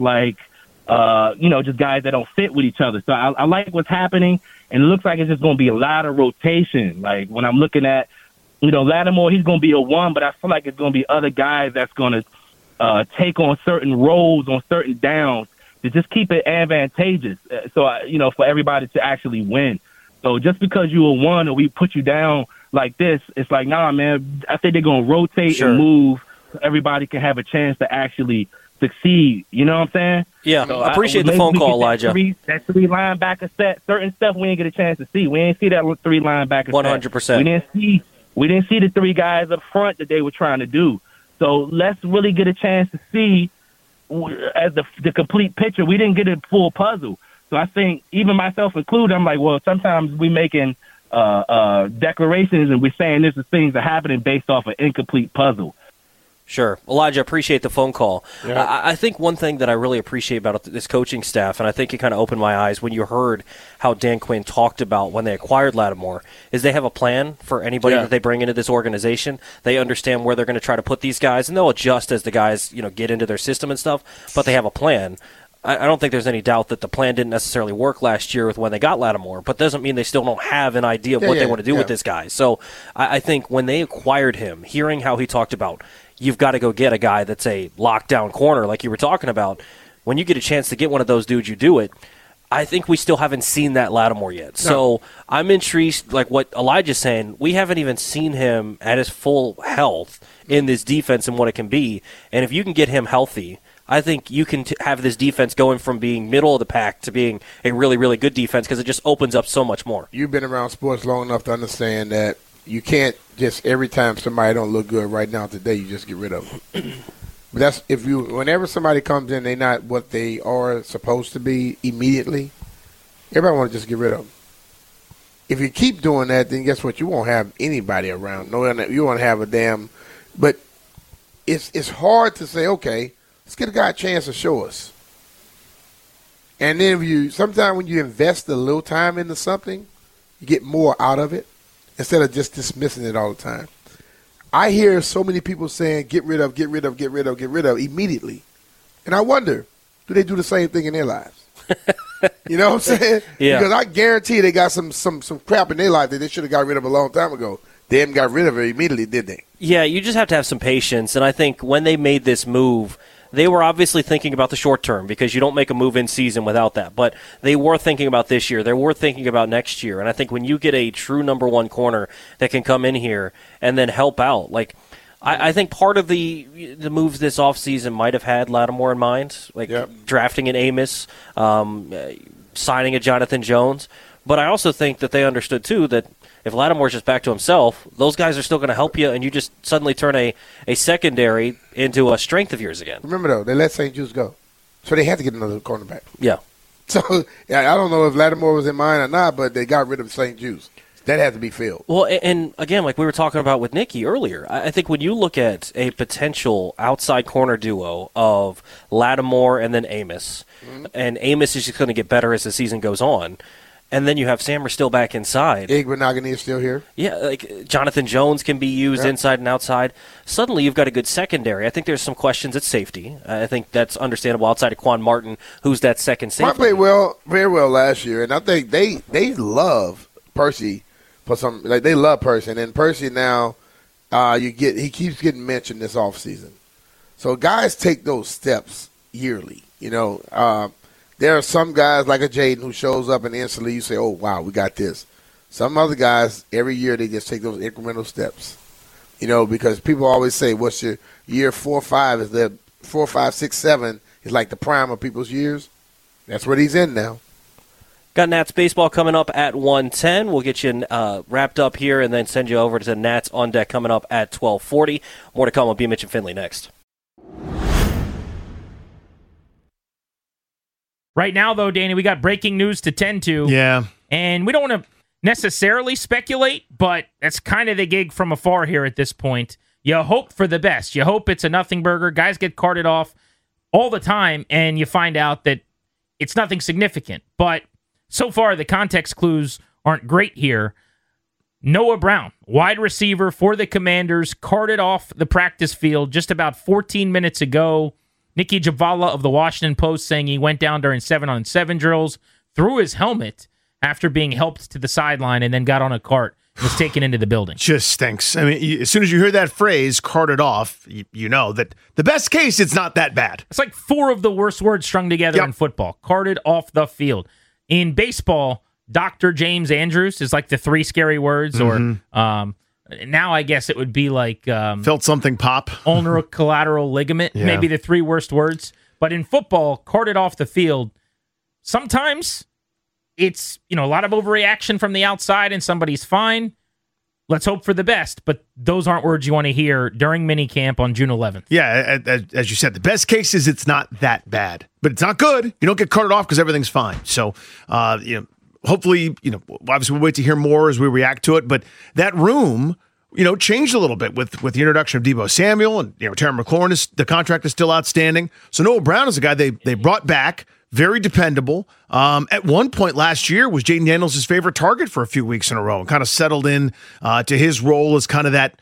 just guys that don't fit with each other. So I like what's happening, and it looks like it's just going to be a lot of rotation. Like when I'm looking at, Lattimore, he's going to be a 1, but I feel like it's going to be other guys that's going to take on certain roles on certain downs to just keep it advantageous. So, for everybody to actually win. So just because you're a 1 or we put you down like this, it's like, nah, man, I think they're going to rotate and move so everybody can have a chance to actually succeed. You know what I'm saying? Yeah, so I appreciate the phone call, Elijah. That three linebacker set, certain stuff we didn't get a chance to see. We didn't see that 3 linebacker 100%. set. We didn't see the 3 guys up front that they were trying to do. So let's really get a chance to see as the complete picture. We didn't get a full puzzle. So I think, even myself included, I'm like, well, sometimes we making declarations and we're saying this is things that are happening based off an incomplete puzzle. Sure. Elijah, appreciate the phone call. Yeah. I think one thing that I really appreciate about this coaching staff, and I think it kind of opened my eyes when you heard how Dan Quinn talked about when they acquired Lattimore, is they have a plan for anybody that they bring into this organization. They understand where they're going to try to put these guys, and they'll adjust as the guys get into their system and stuff, but they have a plan. I don't think there's any doubt that the plan didn't necessarily work last year with when they got Lattimore, but doesn't mean they still don't have an idea of what they want to do with this guy. So I think when they acquired him, hearing how he talked about, you've got to go get a guy that's a lockdown corner like you were talking about, when you get a chance to get one of those dudes, you do it. I think we still haven't seen that Lattimore yet. No. So I'm intrigued, like what Elijah's saying, we haven't even seen him at his full health in this defense and what it can be. And if you can get him healthy, I think you can have this defense going from being middle of the pack to being a really, really good defense because it just opens up so much more. You've been around sports long enough to understand that you can't just every time somebody don't look good right now today, you just get rid of them. But that's whenever somebody comes in, they're not what they are supposed to be immediately. Everybody want to just get rid of them. If you keep doing that, then guess what? You won't have anybody around. No, you won't have a damn. But it's hard to say, okay, let's get a guy a chance to show us. And then sometimes when you invest a little time into something, you get more out of it instead of just dismissing it all the time. I hear so many people saying, get rid of immediately. And I wonder, do they do the same thing in their lives? You know what I'm saying? Yeah. Because I guarantee they got some crap in their life that they should have got rid of a long time ago. They haven't got rid of it immediately, did they? Yeah, you just have to have some patience. And I think when they made this move, they were obviously thinking about the short term because you don't make a move in season without that. But they were thinking about this year. They were thinking about next year. And I think when you get a true number one corner that can come in here and then help out, like I think part of the moves this offseason might have had Lattimore in mind, like drafting an Amos, signing a Jonathan Jones. But I also think that they understood, too, that if Lattimore's just back to himself, those guys are still going to help you, and you just suddenly turn a secondary into a strength of yours again. Remember, though, they let St. Juice go. So they had to get another cornerback. Yeah. So I don't know if Lattimore was in mind or not, but they got rid of St. Juice. That had to be filled. Well, and again, like we were talking about with Nicky earlier, I think when you look at a potential outside corner duo of Lattimore and then Amos, and Amos is just going to get better as the season goes on, and then you have Sammer still back inside. Igbenogany is still here. Yeah, like Jonathan Jones can be used inside and outside. Suddenly you've got a good secondary. I think there's some questions at safety. I think that's understandable outside of Quan Martin, who's that second safety. Quan played very well last year, and I think they love Percy for some. Like they love Percy, and then Percy now, he keeps getting mentioned this offseason. So guys take those steps yearly. There are some guys like a Jaden who shows up and instantly you say, "Oh wow, we got this." Some other guys every year they just take those incremental steps. Because people always say, "What's your year 4 or 5?" Is the 4, 5, 6, 7 is like the prime of people's years. That's what he's in now. Got Nats baseball coming up at 1:10. We'll get you wrapped up here and then send you over to the Nats on deck coming up at 12:40. More to come with B. Mitch and Finley next. Right now, though, Danny, we got breaking news to tend to. Yeah. And we don't want to necessarily speculate, but that's kind of the gig from afar here at this point. You hope for the best. You hope it's a nothing burger. Guys get carted off all the time, and you find out that it's nothing significant. But so far, the context clues aren't great here. Noah Brown, wide receiver for the Commanders, carted off the practice field just about 14 minutes ago. Nikki Javala of the Washington Post saying he went down during 7-on-7 drills, threw his helmet after being helped to the sideline, and then got on a cart and was taken into the building. Just stinks. I mean, as soon as you hear that phrase, carted off, you know that the best case, it's not that bad. It's like 4 of the worst words strung together in football. Carted off the field. In baseball, Dr. James Andrews is like the 3 scary words, or now I guess it would be like felt something pop. Ulnar collateral ligament, maybe the 3 worst words. But in football, carted off the field, sometimes it's a lot of overreaction from the outside and somebody's fine. Let's hope for the best, but those aren't words you want to hear during minicamp on June 11th. Yeah, as you said, the best case is it's not that bad, but it's not good. You don't get carted off because everything's fine. So, hopefully, obviously we'll wait to hear more as we react to it, but that room, changed a little bit with the introduction of Deebo Samuel, and, Terry McLaurin, the contract is still outstanding. So Noah Brown is a guy they brought back, very dependable. At one point last year was Jaden Daniels' favorite target for a few weeks in a row and kind of settled in to his role as kind of that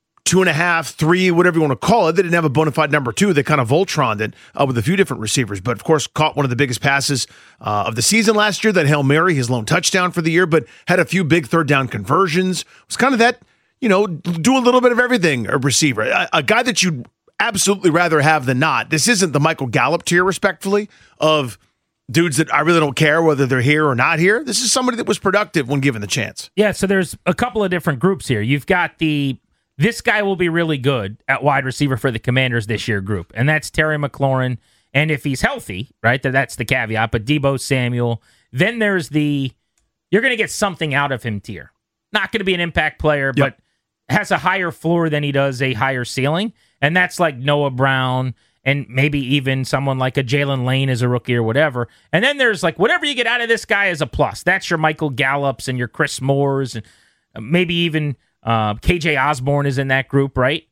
2.5, 3, whatever you want to call it. They didn't have a bona fide number 2. They kind of Voltroned it with a few different receivers, but of course caught one of the biggest passes of the season last year, that Hail Mary, his lone touchdown for the year, but had a few big third down conversions. It was kind of that, do a little bit of everything, a receiver, a guy that you'd absolutely rather have than not. This isn't the Michael Gallup tier, respectfully, of dudes that I really don't care whether they're here or not here. This is somebody that was productive when given the chance. Yeah, so there's a couple of different groups here. You've got this guy will be really good at wide receiver for the Commanders this year group, and that's Terry McLaurin. And if he's healthy, right, that's the caveat, but Deebo Samuel. Then there's you're going to get something out of him tier. Not going to be an impact player, but has a higher floor than he does a higher ceiling. And that's like Noah Brown and maybe even someone like a Jalen Lane as a rookie or whatever. And then there's like whatever you get out of this guy is a plus. That's your Michael Gallups and your Chris Moores, and maybe even KJ Osborne is in that group, right?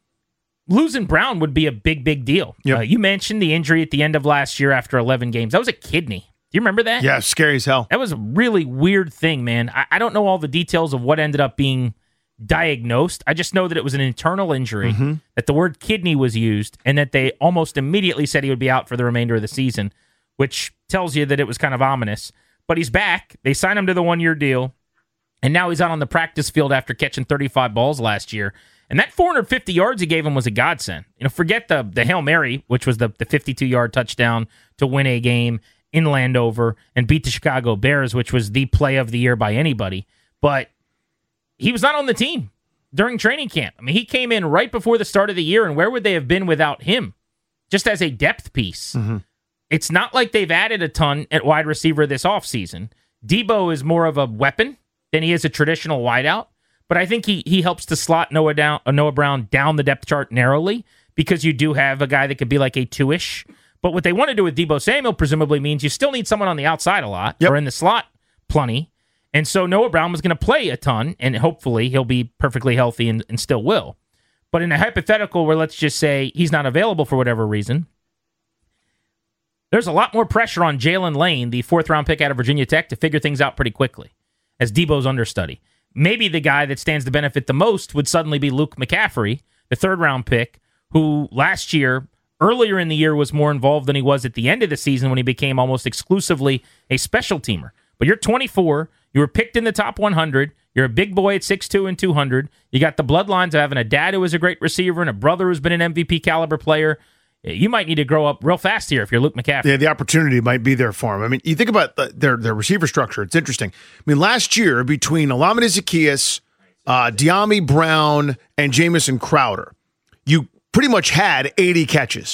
Losing Brown would be a big, big deal. You mentioned the injury at the end of last year after 11 games. That was a kidney. Do you remember that? Yeah, scary as hell. That was a really weird thing, man. I don't know all the details of what ended up being diagnosed. I just know that it was an internal injury, that the word kidney was used, and that they almost immediately said he would be out for the remainder of the season, which tells you that it was kind of ominous. But he's back. They signed him to the 1-year deal, and now he's out on the practice field after catching 35 balls last year. And that 450 yards he gave him was a godsend. Forget the Hail Mary, which was the 52-yard touchdown to win a game in Landover and beat the Chicago Bears, which was the play of the year by anybody. But he was not on the team during training camp. I mean, he came in right before the start of the year, and where would they have been without him? Just as a depth piece. It's not like they've added a ton at wide receiver this offseason. Deebo is more of a weapon than he is a traditional wideout, but I think he helps to slot Noah Brown down the depth chart narrowly, because you do have a guy that could be like a 2-ish. But what they want to do with Deebo Samuel presumably means you still need someone on the outside a lot, or in the slot plenty. And so Noah Brown was going to play a ton, and hopefully he'll be perfectly healthy and still will. But in a hypothetical where let's just say he's not available for whatever reason, there's a lot more pressure on Jalen Lane, the 4th-round pick out of Virginia Tech, to figure things out pretty quickly as Deebo's understudy. Maybe the guy that stands to benefit the most would suddenly be Luke McCaffrey, the 3rd-round pick, who last year, earlier in the year, was more involved than he was at the end of the season when he became almost exclusively a special teamer. But you're 24, you were picked in the top 100, You're a big boy at 6'2" and 200. You got the bloodlines of having a dad who was a great receiver and a brother who's been an MVP caliber player. You might need to grow up real fast here if you're Luke McCaffrey. Yeah, the opportunity might be there for him. I mean, you think about their receiver structure. It's interesting. I mean, last year, between Olamide Zaccheaus, De'Ami Brown, and Jamison Crowder, you pretty much had 85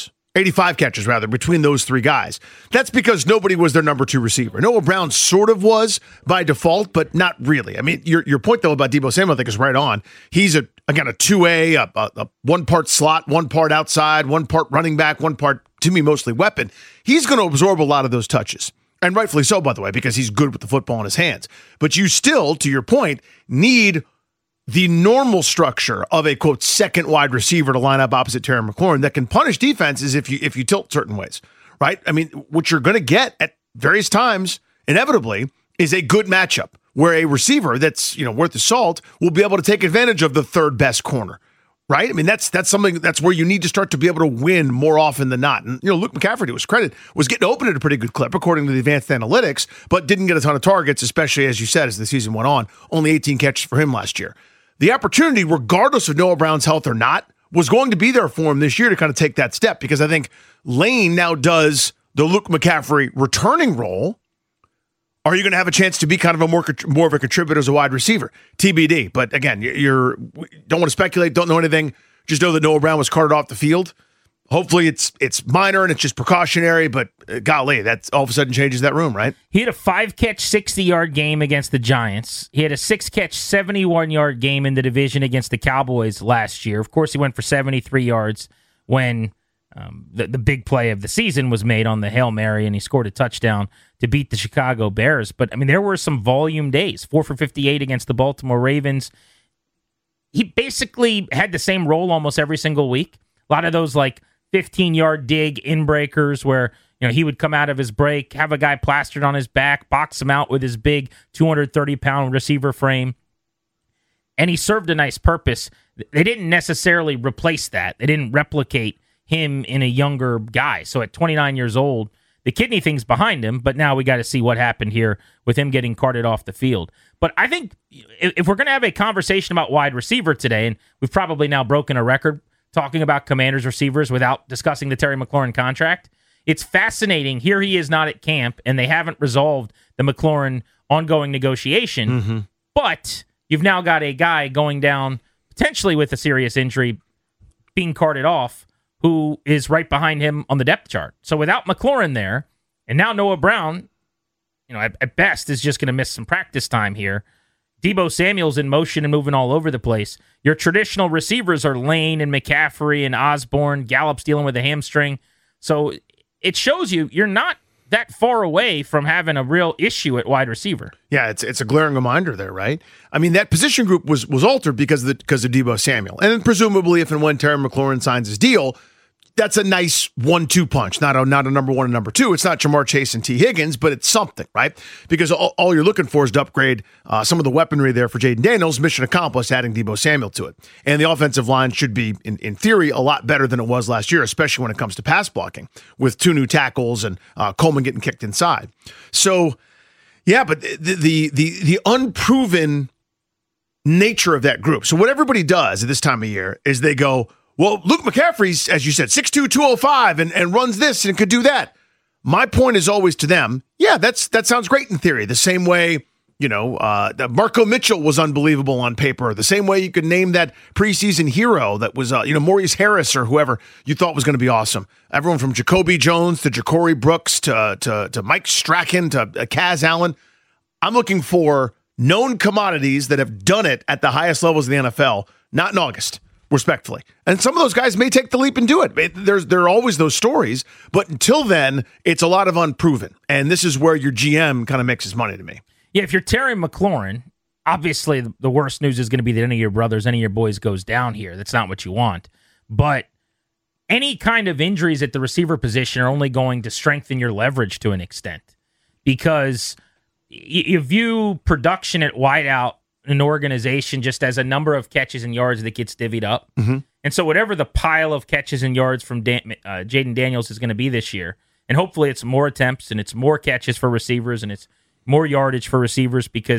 catches, between those three guys. That's because nobody was their number 2 receiver. Noah Brown sort of was by default, but not really. I mean, your point, though, about Deebo Samuel, I think, is right on. He's, a 2A, a one part slot, one part outside, one part running back, one part, to me, mostly weapon. He's going to absorb a lot of those touches. And rightfully so, by the way, because he's good with the football in his hands. But you still, to your point, need the normal structure of a, quote, second wide receiver to line up opposite Terry McLaurin that can punish defenses if you tilt certain ways, right? I mean, what you're going to get at various times, inevitably, is a good matchup where a receiver that's, worth the salt will be able to take advantage of the third best corner, right? I mean, that's something that's where you need to start to be able to win more often than not. And, Luke McCaffrey, to his credit, was getting open at a pretty good clip according to the advanced analytics, but didn't get a ton of targets, especially, as you said, as the season went on. Only 18 catches for him last year. The opportunity, regardless of Noah Brown's health or not, was going to be there for him this year to kind of take that step, because I think Lane now does the Luke McCaffrey returning role. Are you going to have a chance to be kind of a more of a contributor as a wide receiver? TBD. But again, you don't want to speculate, don't know anything. Just know that Noah Brown was carted off the field. Hopefully it's minor and it's just precautionary, but golly, that all of a sudden changes that room, right? He had a 5-catch, 60-yard game against the Giants. He had a 6-catch, 71-yard game in the division against the Cowboys last year. Of course, he went for 73 yards when the big play of the season was made on the Hail Mary, and he scored a touchdown to beat the Chicago Bears. But, I mean, there were some volume days. 4 for 58 against the Baltimore Ravens. He basically had the same role almost every single week. A lot of those, 15-yard dig inbreakers where, he would come out of his break, have a guy plastered on his back, box him out with his big 230-pound receiver frame. And he served a nice purpose. They didn't necessarily replace that. They didn't replicate him in a younger guy. So at 29 years old, the kidney thing's behind him, but now we got to see what happened here with him getting carted off the field. But I think if we're going to have a conversation about wide receiver today, and we've probably now broken a record talking about Commanders receivers without discussing the Terry McLaurin contract, it's fascinating. Here he is not at camp, and they haven't resolved the McLaurin ongoing negotiation. But you've now got a guy going down potentially with a serious injury, being carted off, who is right behind him on the depth chart. So without McLaurin there, and now Noah Brown, at best is just going to miss some practice time here. Deebo Samuel's in motion and moving all over the place. Your traditional receivers are Lane and McCaffrey and Osborne. Gallup's dealing with a hamstring. So it shows you're not that far away from having a real issue at wide receiver. Yeah, it's a glaring reminder there, right? I mean, that position group was altered because of Deebo Samuel. And then presumably if and when Terry McLaurin signs his deal, that's a nice 1-2 punch, not a number 1 and number 2. It's not Jamar Chase and T. Higgins, but it's something, right? Because all you're looking for is to upgrade some of the weaponry there for Jaden Daniels. Mission accomplished, adding Deebo Samuel to it. And the offensive line should be, in theory, a lot better than it was last year, especially when it comes to pass blocking, with 2 new tackles and Coleman getting kicked inside. So, yeah, but the unproven nature of that group. So what everybody does at this time of year is they go, well, Luke McCaffrey's, as you said, 6'2", 205, and runs this and could do that. My point is always to them, yeah, that sounds great in theory. The same way, Marco Mitchell was unbelievable on paper. The same way you could name that preseason hero that was, Maurice Harris or whoever you thought was going to be awesome. Everyone from Jacoby Jones to Ja'Cory Brooks to Mike Strachan to Kaz Allen. I'm looking for known commodities that have done it at the highest levels of the NFL, not in August. Respectfully. And some of those guys may take the leap and do it. There are always those stories, but until then, it's a lot of unproven. And this is where your GM kind of makes his money to me. Yeah, if you're Terry McLaurin, obviously the worst news is going to be that any of your brothers, any of your boys goes down here. That's not what you want. But any kind of injuries at the receiver position are only going to strengthen your leverage to an extent. Because you view production at wideout an organization just as a number of catches and yards that gets divvied up. And so whatever the pile of catches and yards from Jaden Daniels is going to be this year, and hopefully it's more attempts and it's more catches for receivers and it's more yardage for receivers because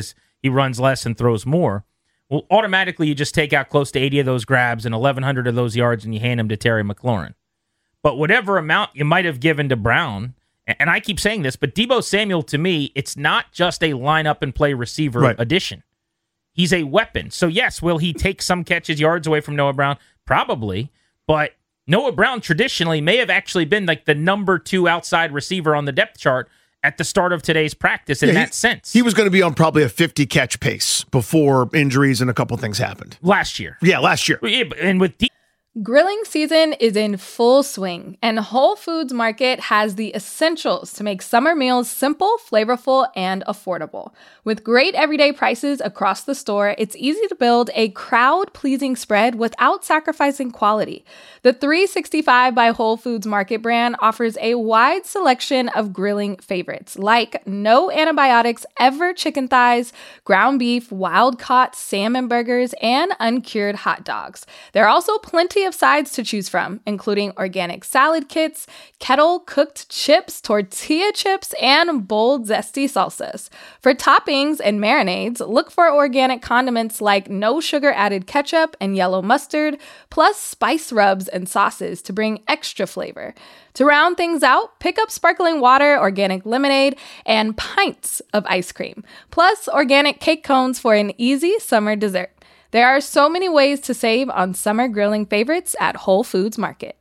he runs less and throws more. Well, automatically you just take out close to 80 of those grabs and 1,100 of those yards and you hand them to Terry McLaurin. But whatever amount you might have given to Brown, and I keep saying this, but Deebo Samuel, to me, it's not just a line-up and play receiver addition. He's a weapon. So, yes, will he take some catches, yards away from Noah Brown? Probably. But Noah Brown traditionally may have actually been like the number 2 outside receiver on the depth chart at the start of today's practice in that sense. He was going to be on probably a 50-catch pace before injuries and a couple things happened. Last year. Yeah, last year. And with Grilling season is in full swing, and Whole Foods Market has the essentials to make summer meals simple, flavorful, and affordable. With great everyday prices across the store, it's easy to build a crowd-pleasing spread without sacrificing quality. The 365 by Whole Foods Market brand offers a wide selection of grilling favorites, like no antibiotics ever chicken thighs, ground beef, wild-caught salmon burgers, and uncured hot dogs. There are also plenty of sides to choose from, including organic salad kits, kettle-cooked chips, tortilla chips, and bold, zesty salsas. For toppings and marinades, look for organic condiments like no sugar-added ketchup and yellow mustard, plus spice rubs and sauces to bring extra flavor. To round things out, pick up sparkling water, organic lemonade, and pints of ice cream, plus organic cake cones for an easy summer dessert. There are so many ways to save on summer grilling favorites at Whole Foods Market.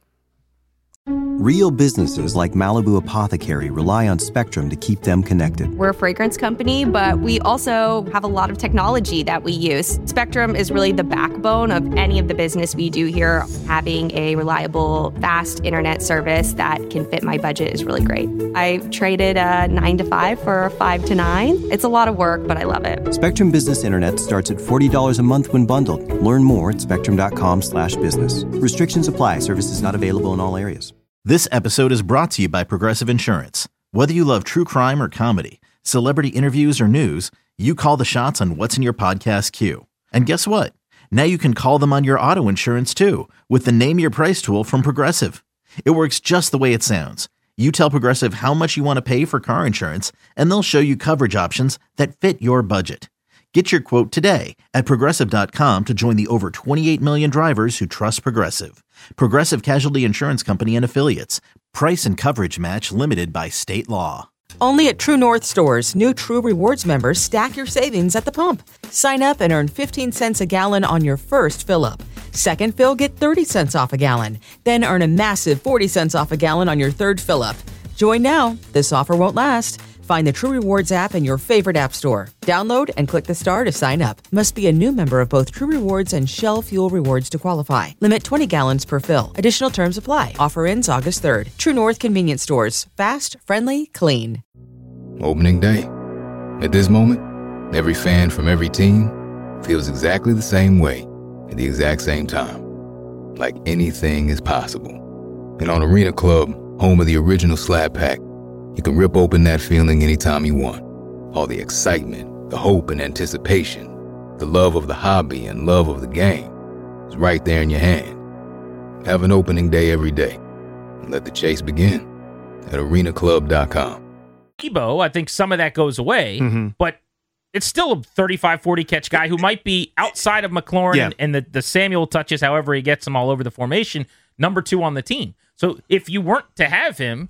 Real businesses like Malibu Apothecary rely on Spectrum to keep them connected. We're a fragrance company, but we also have a lot of technology that we use. Spectrum is really the backbone of any of the business we do here. Having a reliable, fast internet service that can fit my budget is really great. I traded a 9 to 5 for a 5 to 9. It's a lot of work, but I love it. Spectrum Business Internet starts at $40 a month when bundled. Learn more at spectrum.com/business. Restrictions apply. Services not available in all areas. This episode is brought to you by Progressive Insurance. Whether you love true crime or comedy, celebrity interviews or news, you call the shots on what's in your podcast queue. And guess what? Now you can call them on your auto insurance too with the Name Your Price tool from Progressive. It works just the way it sounds. You tell Progressive how much you want to pay for car insurance, and they'll show you coverage options that fit your budget. Get your quote today at Progressive.com to join the over 28 million drivers who trust Progressive. Progressive Casualty Insurance Company and Affiliates. Price and coverage match limited by state law. Only at True North stores, new True Rewards members stack your savings at the pump. Sign up and earn 15 cents a gallon on your first fill-up. Second fill, get 30 cents off a gallon. Then earn a massive 40 cents off a gallon on your third fill-up. Join now. This offer won't last. Find the True Rewards app in your favorite app store. Download and click the star to sign up. Must be a new member of both True Rewards and Shell Fuel Rewards to qualify. Limit 20 gallons per fill. Additional terms apply. Offer ends August 3rd. True North Convenience Stores. Fast, friendly, clean. Opening day. At this moment, every fan from every team feels exactly the same way at the exact same time. Like anything is possible. And on Arena Club, home of the original Slab Pack, you can rip open that feeling anytime you want. All the excitement, the hope and anticipation, the love of the hobby and love of the game is right there in your hand. Have an opening day every day. And let the chase begin at arenaclub.com. Deebo, I think some of that goes away, but it's still a 35, 40 catch guy who might be outside of McLaurin and the Samuel touches, however he gets them all over the formation, number 2 on the team. So if you weren't to have him,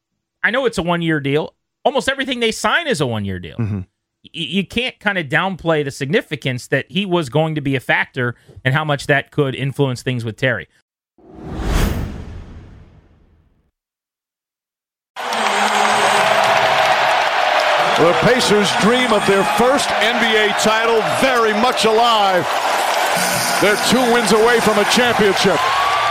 I know it's a 1-year deal. Almost everything they sign is a 1-year deal. You can't kind of downplay the significance that he was going to be a factor and how much that could influence things with Terry. The Pacers dream of their first NBA title very much alive. They're 2 wins away from a championship.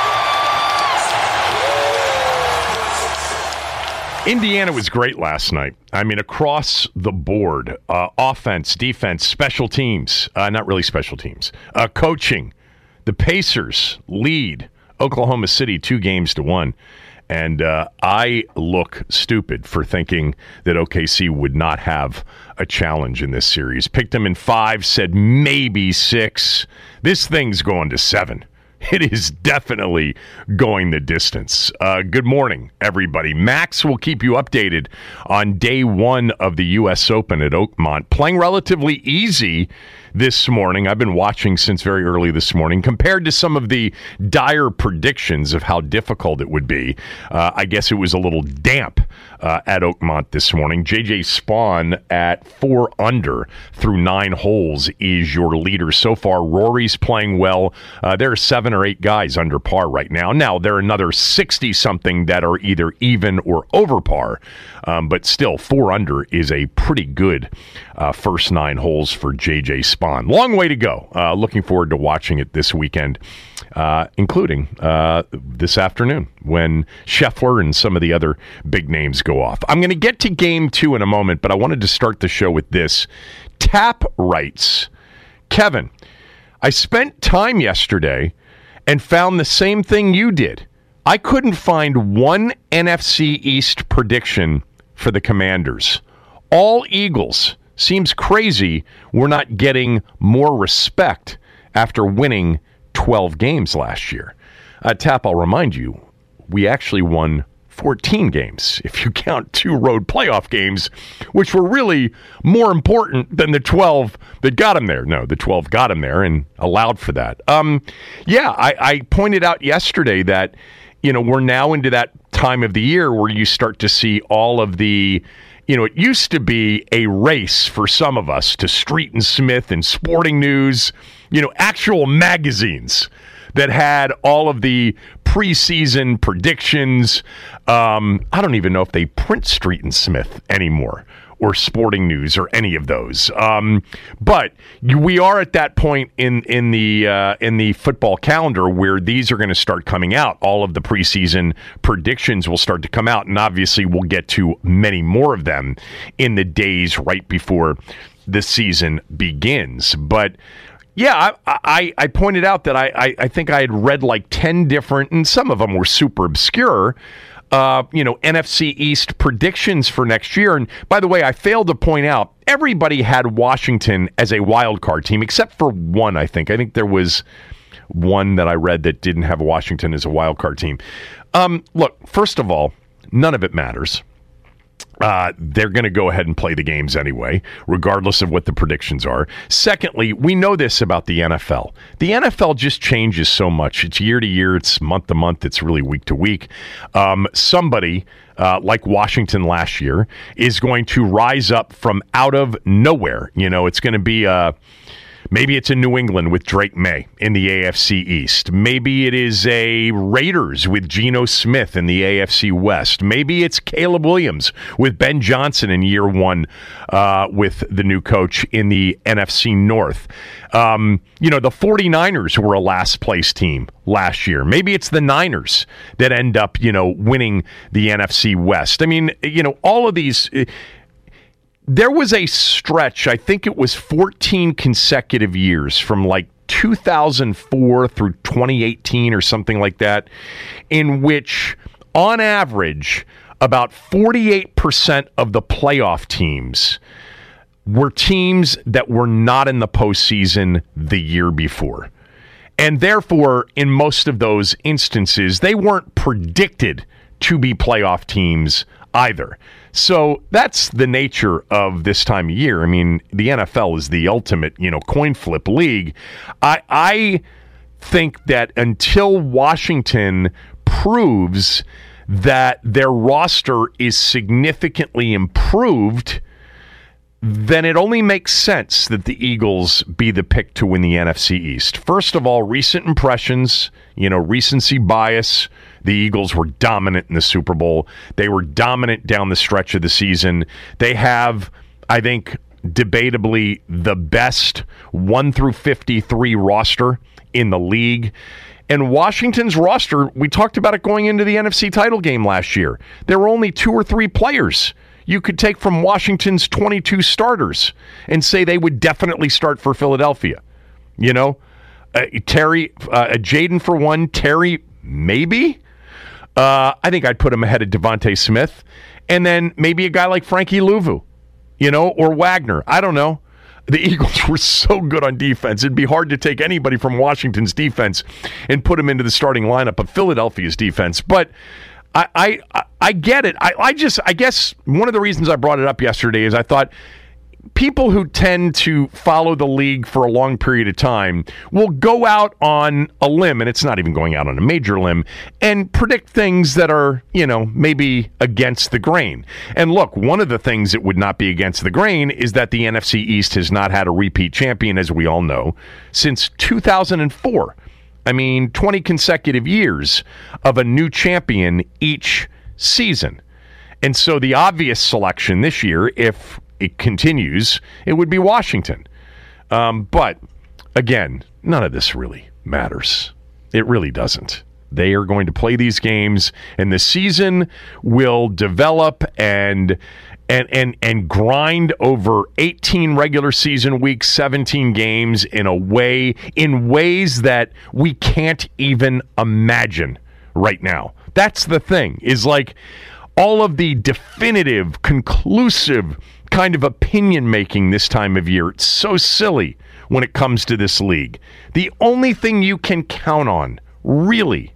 Indiana was great last night. I mean, across the board, offense, defense, special teams, not really special teams, coaching. The Pacers lead Oklahoma City 2-1. And I look stupid for thinking that OKC would not have a challenge in this series. Picked them in 5, said maybe 6. This thing's going to 7. It is definitely going the distance. Good morning, everybody. Max will keep you updated on day one of the U.S. Open at Oakmont. Playing relatively easy this morning. I've been watching since very early this morning. Compared to some of the dire predictions of how difficult it would be, I guess it was a little damp at Oakmont this morning. J.J. Spawn at 4 under through 9 holes is your leader so far. Rory's playing well. There are 7 or 8 guys under par right now. Now, there are another 60-something that are either even or over par, but still, 4 under is a pretty good first 9 holes for J.J. Spawn. Long way to go. Looking forward to watching it this weekend, including this afternoon when Scheffler and some of the other big names go off. I'm going to get to game 2 in a moment, but I wanted to start the show with this. Tap writes, Kevin, I spent time yesterday and found the same thing you did. I couldn't find one NFC East prediction for the Commanders. All Eagles. Seems crazy we're not getting more respect after winning 12 games last year. Tap, I'll remind you, we actually won 14 games, if you count 2 road playoff games, which were really more important than the 12 that got him there. No, the 12 got him there and allowed for that. I pointed out yesterday that, we're now into that time of the year where you start to see all of the, it used to be a race for some of us to Street and Smith and Sporting News, actual magazines that had all of the preseason predictions. I don't even know if they print Street and Smith anymore or Sporting News or any of those. But we are at that point in the football calendar where these are going to start coming out. All of the preseason predictions will start to come out, and obviously we'll get to many more of them in the days right before the season begins. But yeah, I pointed out that I think I had read like 10 different, and some of them were super obscure, NFC East predictions for next year. And by the way, I failed to point out, everybody had Washington as a wild card team, except for one, I think. I think there was one that I read that didn't have Washington as a wild card team. Look, first of all, none of it matters. They're going to go ahead and play the games anyway, regardless of what the predictions are. Secondly, we know this about the NFL. The NFL just changes so much. It's year to year. It's month to month. It's really week to week. Somebody like Washington last year is going to rise up from out of nowhere. It's going to be maybe it's a New England with Drake May in the AFC East. Maybe it is a Raiders with Geno Smith in the AFC West. Maybe it's Caleb Williams with Ben Johnson in year 1 with the new coach in the NFC North. The 49ers were a last place team last year. Maybe it's the Niners that end up, winning the NFC West. I mean, all of these... There was a stretch, I think it was 14 consecutive years from like 2004 through 2018 or something like that, in which, on average, about 48% of the playoff teams were teams that were not in the postseason the year before. And therefore, in most of those instances, they weren't predicted to be playoff teams either. So that's the nature of this time of year. I mean, the NFL is the ultimate, coin flip league. I think that until Washington proves that their roster is significantly improved, then it only makes sense that the Eagles be the pick to win the NFC East. First of all, recent impressions, recency bias. The Eagles were dominant in the Super Bowl. They were dominant down the stretch of the season. They have, I think, debatably the best 1 through 53 roster in the league. And Washington's roster, we talked about it going into the NFC title game last year. There were only 2 or 3 players you could take from Washington's 22 starters and say they would definitely start for Philadelphia. Terry, Jaden for one, Terry maybe. I think I'd put him ahead of Devontae Smith. And then maybe a guy like Frankie Louvu, or Wagner. I don't know. The Eagles were so good on defense. It'd be hard to take anybody from Washington's defense and put them into the starting lineup of Philadelphia's defense. But I get it. I guess one of the reasons I brought it up yesterday is I thought people who tend to follow the league for a long period of time will go out on a limb, and it's not even going out on a major limb, and predict things that are, maybe against the grain. And look, one of the things that would not be against the grain is that the NFC East has not had a repeat champion, as we all know, since 2004. 20 consecutive years of a new champion each season. And so the obvious selection this year, if it continues, it would be Washington. But again, none of this really matters. It really doesn't. They are going to play these games, and the season will develop and grind over 18 regular season weeks, 17 games in ways that we can't even imagine right now. That's the thing, is like all of the definitive, conclusive kind of opinion making this time of year. It's so silly when it comes to this league. The only thing you can count on, really,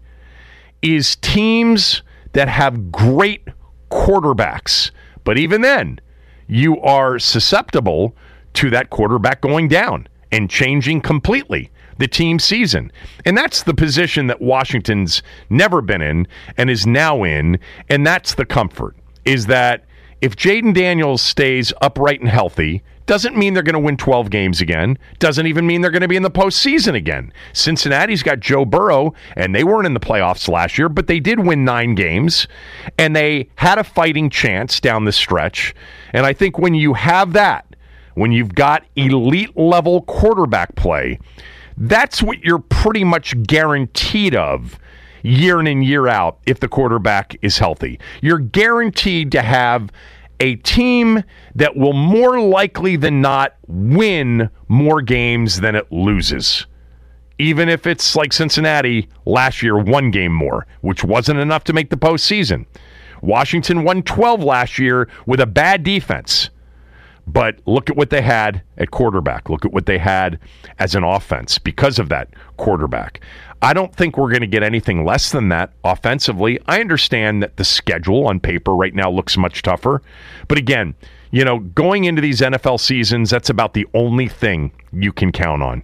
is teams that have great quarterbacks. But even then, you are susceptible to that quarterback going down and changing completely the team season. And that's the position that Washington's never been in and is now in. And that's the comfort, is that if Jaden Daniels stays upright and healthy, doesn't mean they're going to win 12 games again. Doesn't even mean they're going to be in the postseason again. Cincinnati's got Joe Burrow, and they weren't in the playoffs last year, but they did win 9 games, and they had a fighting chance down the stretch. And I think when you have that, when you've got elite-level quarterback play, that's what you're pretty much guaranteed of year in and year out if the quarterback is healthy. You're guaranteed to have a team that will more likely than not win more games than it loses. Even if it's like Cincinnati last year, 1 game more, which wasn't enough to make the postseason. Washington won 12 last year with a bad defense. But look at what they had at quarterback. Look at what they had as an offense because of that quarterback. I don't think we're going to get anything less than that offensively. I understand that the schedule on paper right now looks much tougher. But again, going into these NFL seasons, that's about the only thing you can count on.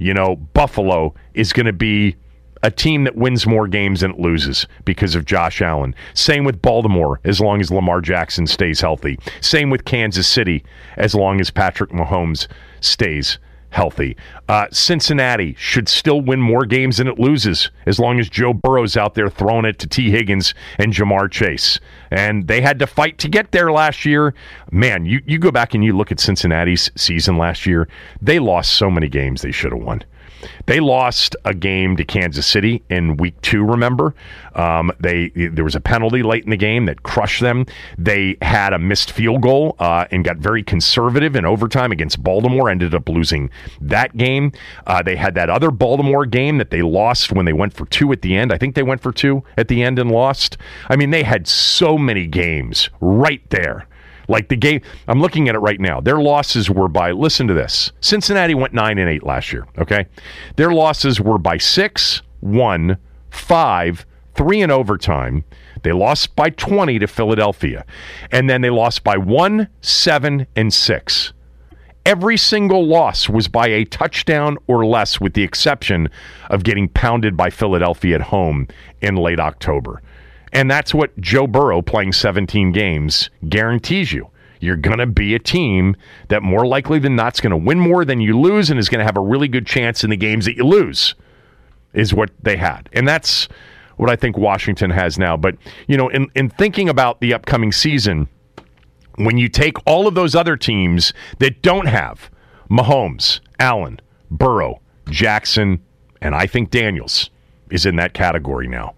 Buffalo is going to be a team that wins more games than it loses because of Josh Allen. Same with Baltimore, as long as Lamar Jackson stays healthy. Same with Kansas City, as long as Patrick Mahomes stays healthy. Cincinnati should still win more games than it loses, as long as Joe Burrow's out there throwing it to T. Higgins and Jamar Chase. And they had to fight to get there last year. Man, you go back and you look at Cincinnati's season last year, they lost so many games they should have won. They lost a game to Kansas City in week 2, remember? There was a penalty late in the game that crushed them. They had a missed field goal and got very conservative in overtime against Baltimore, ended up losing that game. They had that other Baltimore game that they lost when they went for 2 at the end. I think they went for 2 at the end and lost. They had so many games right there. Like the game, I'm looking at it right now. Their losses were by, listen to this. Cincinnati went 9-8 last year, okay? Their losses were by 6, 1, 5, 3 in overtime. They lost by 20 to Philadelphia. And then they lost by 1, 7, and 6. Every single loss was by a touchdown or less, with the exception of getting pounded by Philadelphia at home in late October. And that's what Joe Burrow playing 17 games guarantees you. You're going to be a team that more likely than not is going to win more than you lose and is going to have a really good chance in the games that you lose, is what they had. And that's what I think Washington has now. But, in thinking about the upcoming season, when you take all of those other teams that don't have Mahomes, Allen, Burrow, Jackson, and I think Daniels is in that category now.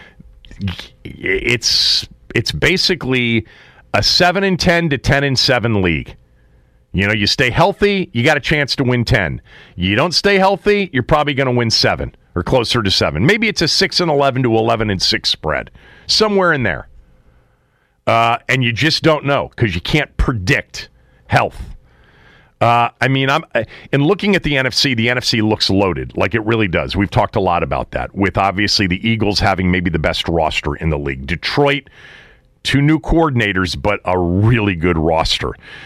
It's basically a 7-10 to 10-7 league. You stay healthy, you got a chance to win 10. You don't stay healthy, you're probably going to win 7 or closer to 7. Maybe it's a 6-11 to 11-6 spread, somewhere in there. And you just don't know because you can't predict health. I mean, in looking at the NFC looks loaded, like it really does. We've talked a lot about that, with obviously the Eagles having maybe the best roster in the league. Detroit, 2 new coordinators, but a really good roster.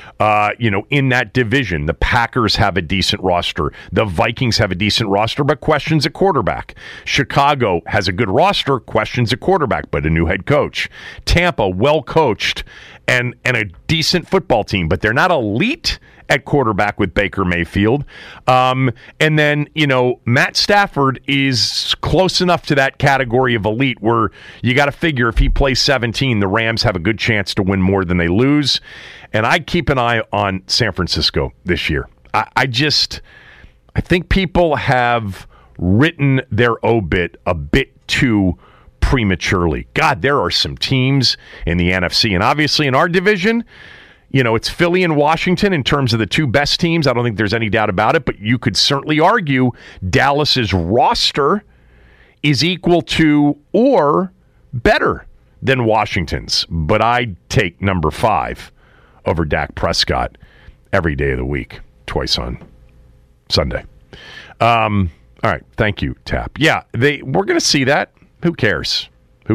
In that division, the Packers have a decent roster. The Vikings have a decent roster, but questions at quarterback. Chicago has a good roster, questions at quarterback, but a new head coach. Tampa, well coached and a decent football team, but they're not elite at quarterback with Baker Mayfield. And then, Matt Stafford is close enough to that category of elite where you got to figure if he plays 17, the Rams have a good chance to win more than they lose. And I keep an eye on San Francisco this year. I think people have written their obit a bit too prematurely. God, there are some teams in the NFC, and obviously in our division, it's Philly and Washington in terms of the 2 best teams. I don't think there's any doubt about it, but you could certainly argue Dallas's roster is equal to or better than Washington's. But I'd take number 5 over Dak Prescott every day of the week, twice on Sunday. All right, thank you, Tap. Yeah, we're going to see that. Who cares?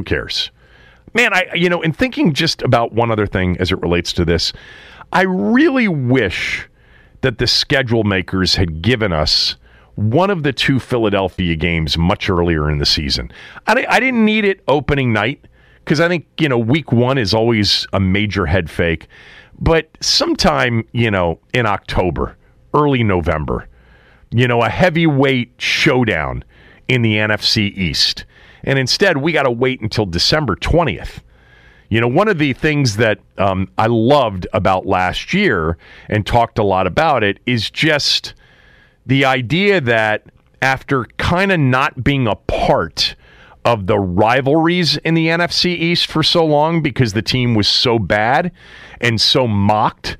Man, in thinking just about one other thing as it relates to this, I really wish that the schedule makers had given us one of the 2 Philadelphia games much earlier in the season. I didn't need it opening night because I think, week 1 is always a major head fake. But sometime, in October, early November, a heavyweight showdown in the NFC East. And instead, we got to wait until December 20th. One of the things that I loved about last year and talked a lot about it is just the idea that after kind of not being a part of the rivalries in the NFC East for so long because the team was so bad and so mocked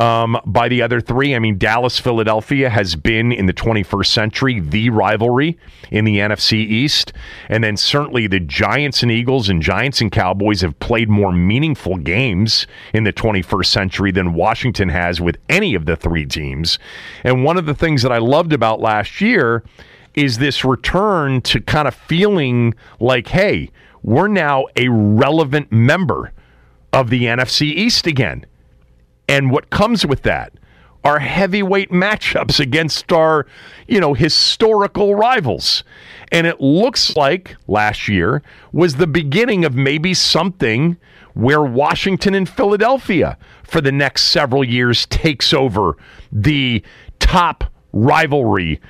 by the other 3. I mean, Dallas-Philadelphia has been in the 21st century the rivalry in the NFC East. And then certainly the Giants and Eagles and Giants and Cowboys have played more meaningful games in the 21st century than Washington has with any of the 3 teams. And one of the things that I loved about last year is this return to kind of feeling like, hey, we're now a relevant member of the NFC East again. And what comes with that are heavyweight matchups against our, historical rivals. And it looks like last year was the beginning of maybe something where Washington and Philadelphia for the next several years takes over the top rivalry,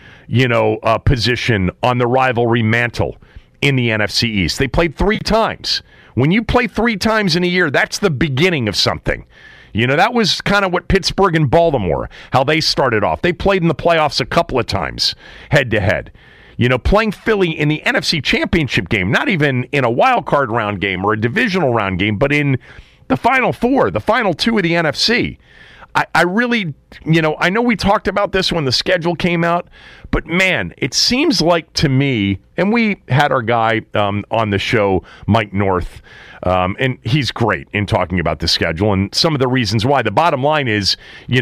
position on the rivalry mantle in the NFC East. They played 3 times. When you play 3 times in a year, that's the beginning of something. That was kind of what Pittsburgh and Baltimore, how they started off. They played in the playoffs a couple of times, head-to-head. Playing Philly in the NFC Championship game, not even in a wild card round game or a divisional round game, but in the Final 4, the Final 2 of the NFC. I really, I know we talked about this when the schedule came out, but man, it seems like to me, and we had our guy on the show, Mike North, and he's great in talking about the schedule and some of the reasons why. The bottom line is,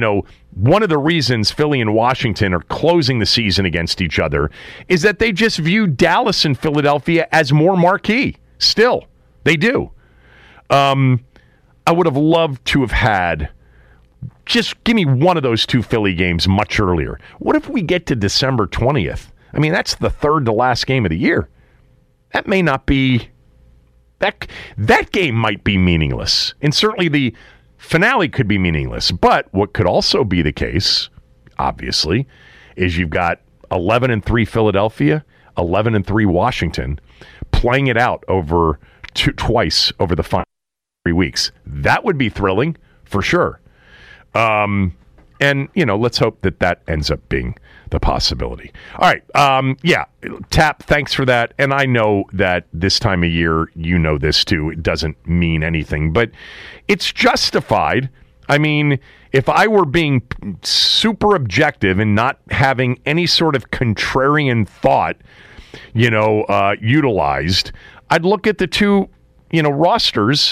one of the reasons Philly and Washington are closing the season against each other is that they just view Dallas and Philadelphia as more marquee. Still, they do. I would have loved to have had just give me one of those 2 Philly games much earlier. What if we get to December 20th? I mean, that's the 3rd to last game of the year. That may not be... That game might be meaningless. And certainly the finale could be meaningless. But what could also be the case, obviously, is you've got 11-3 Philadelphia, 11-3 Washington, playing it out over twice over the final 3 weeks. That would be thrilling, for sure. And, let's hope that ends up being the possibility. All right. Tap, thanks for that. And I know that this time of year, this too. It doesn't mean anything, but it's justified. I mean, if I were being super objective and not having any sort of contrarian thought, utilized, I'd look at the 2, rosters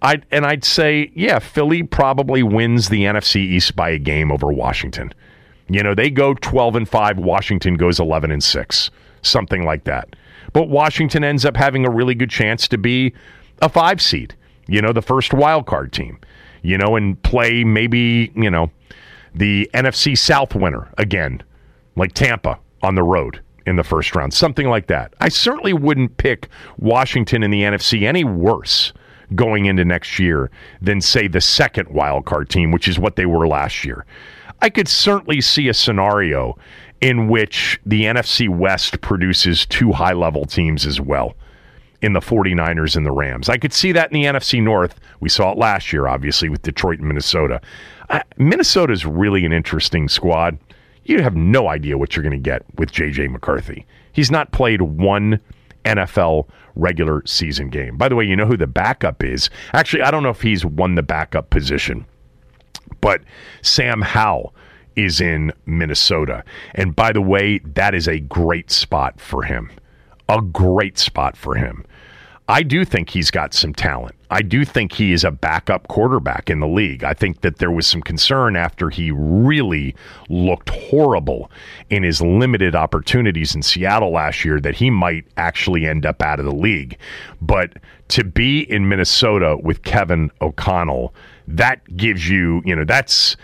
I'd say, yeah, Philly probably wins the NFC East by a game over Washington. They go 12-5, Washington goes 11-6, something like that. But Washington ends up having a really good chance to be a 5 seed, the first wild card team, and play maybe, the NFC South winner again, like Tampa on the road in the first round, something like that. I certainly wouldn't pick Washington in the NFC any worse going into next year than, say, the second wild card team, which is what they were last year. I could certainly see a scenario in which the NFC West produces 2 high-level teams as well in the 49ers and the Rams. I could see that in the NFC North. We saw it last year, obviously, with Detroit and Minnesota. Minnesota is really an interesting squad. You have no idea what you're going to get with J.J. McCarthy. He's not played one NFL regular season game. By the way, you know who the backup is? Actually, I don't know if he's won the backup position, but Sam Howell is in Minnesota. And by the way, that is a great spot for him. A great spot for him. I do think he's got some talent. I do think he is a backup quarterback in the league. I think that there was some concern after he really looked horrible in his limited opportunities in Seattle last year that he might actually end up out of the league. But to be in Minnesota with Kevin O'Connell, that gives you, that's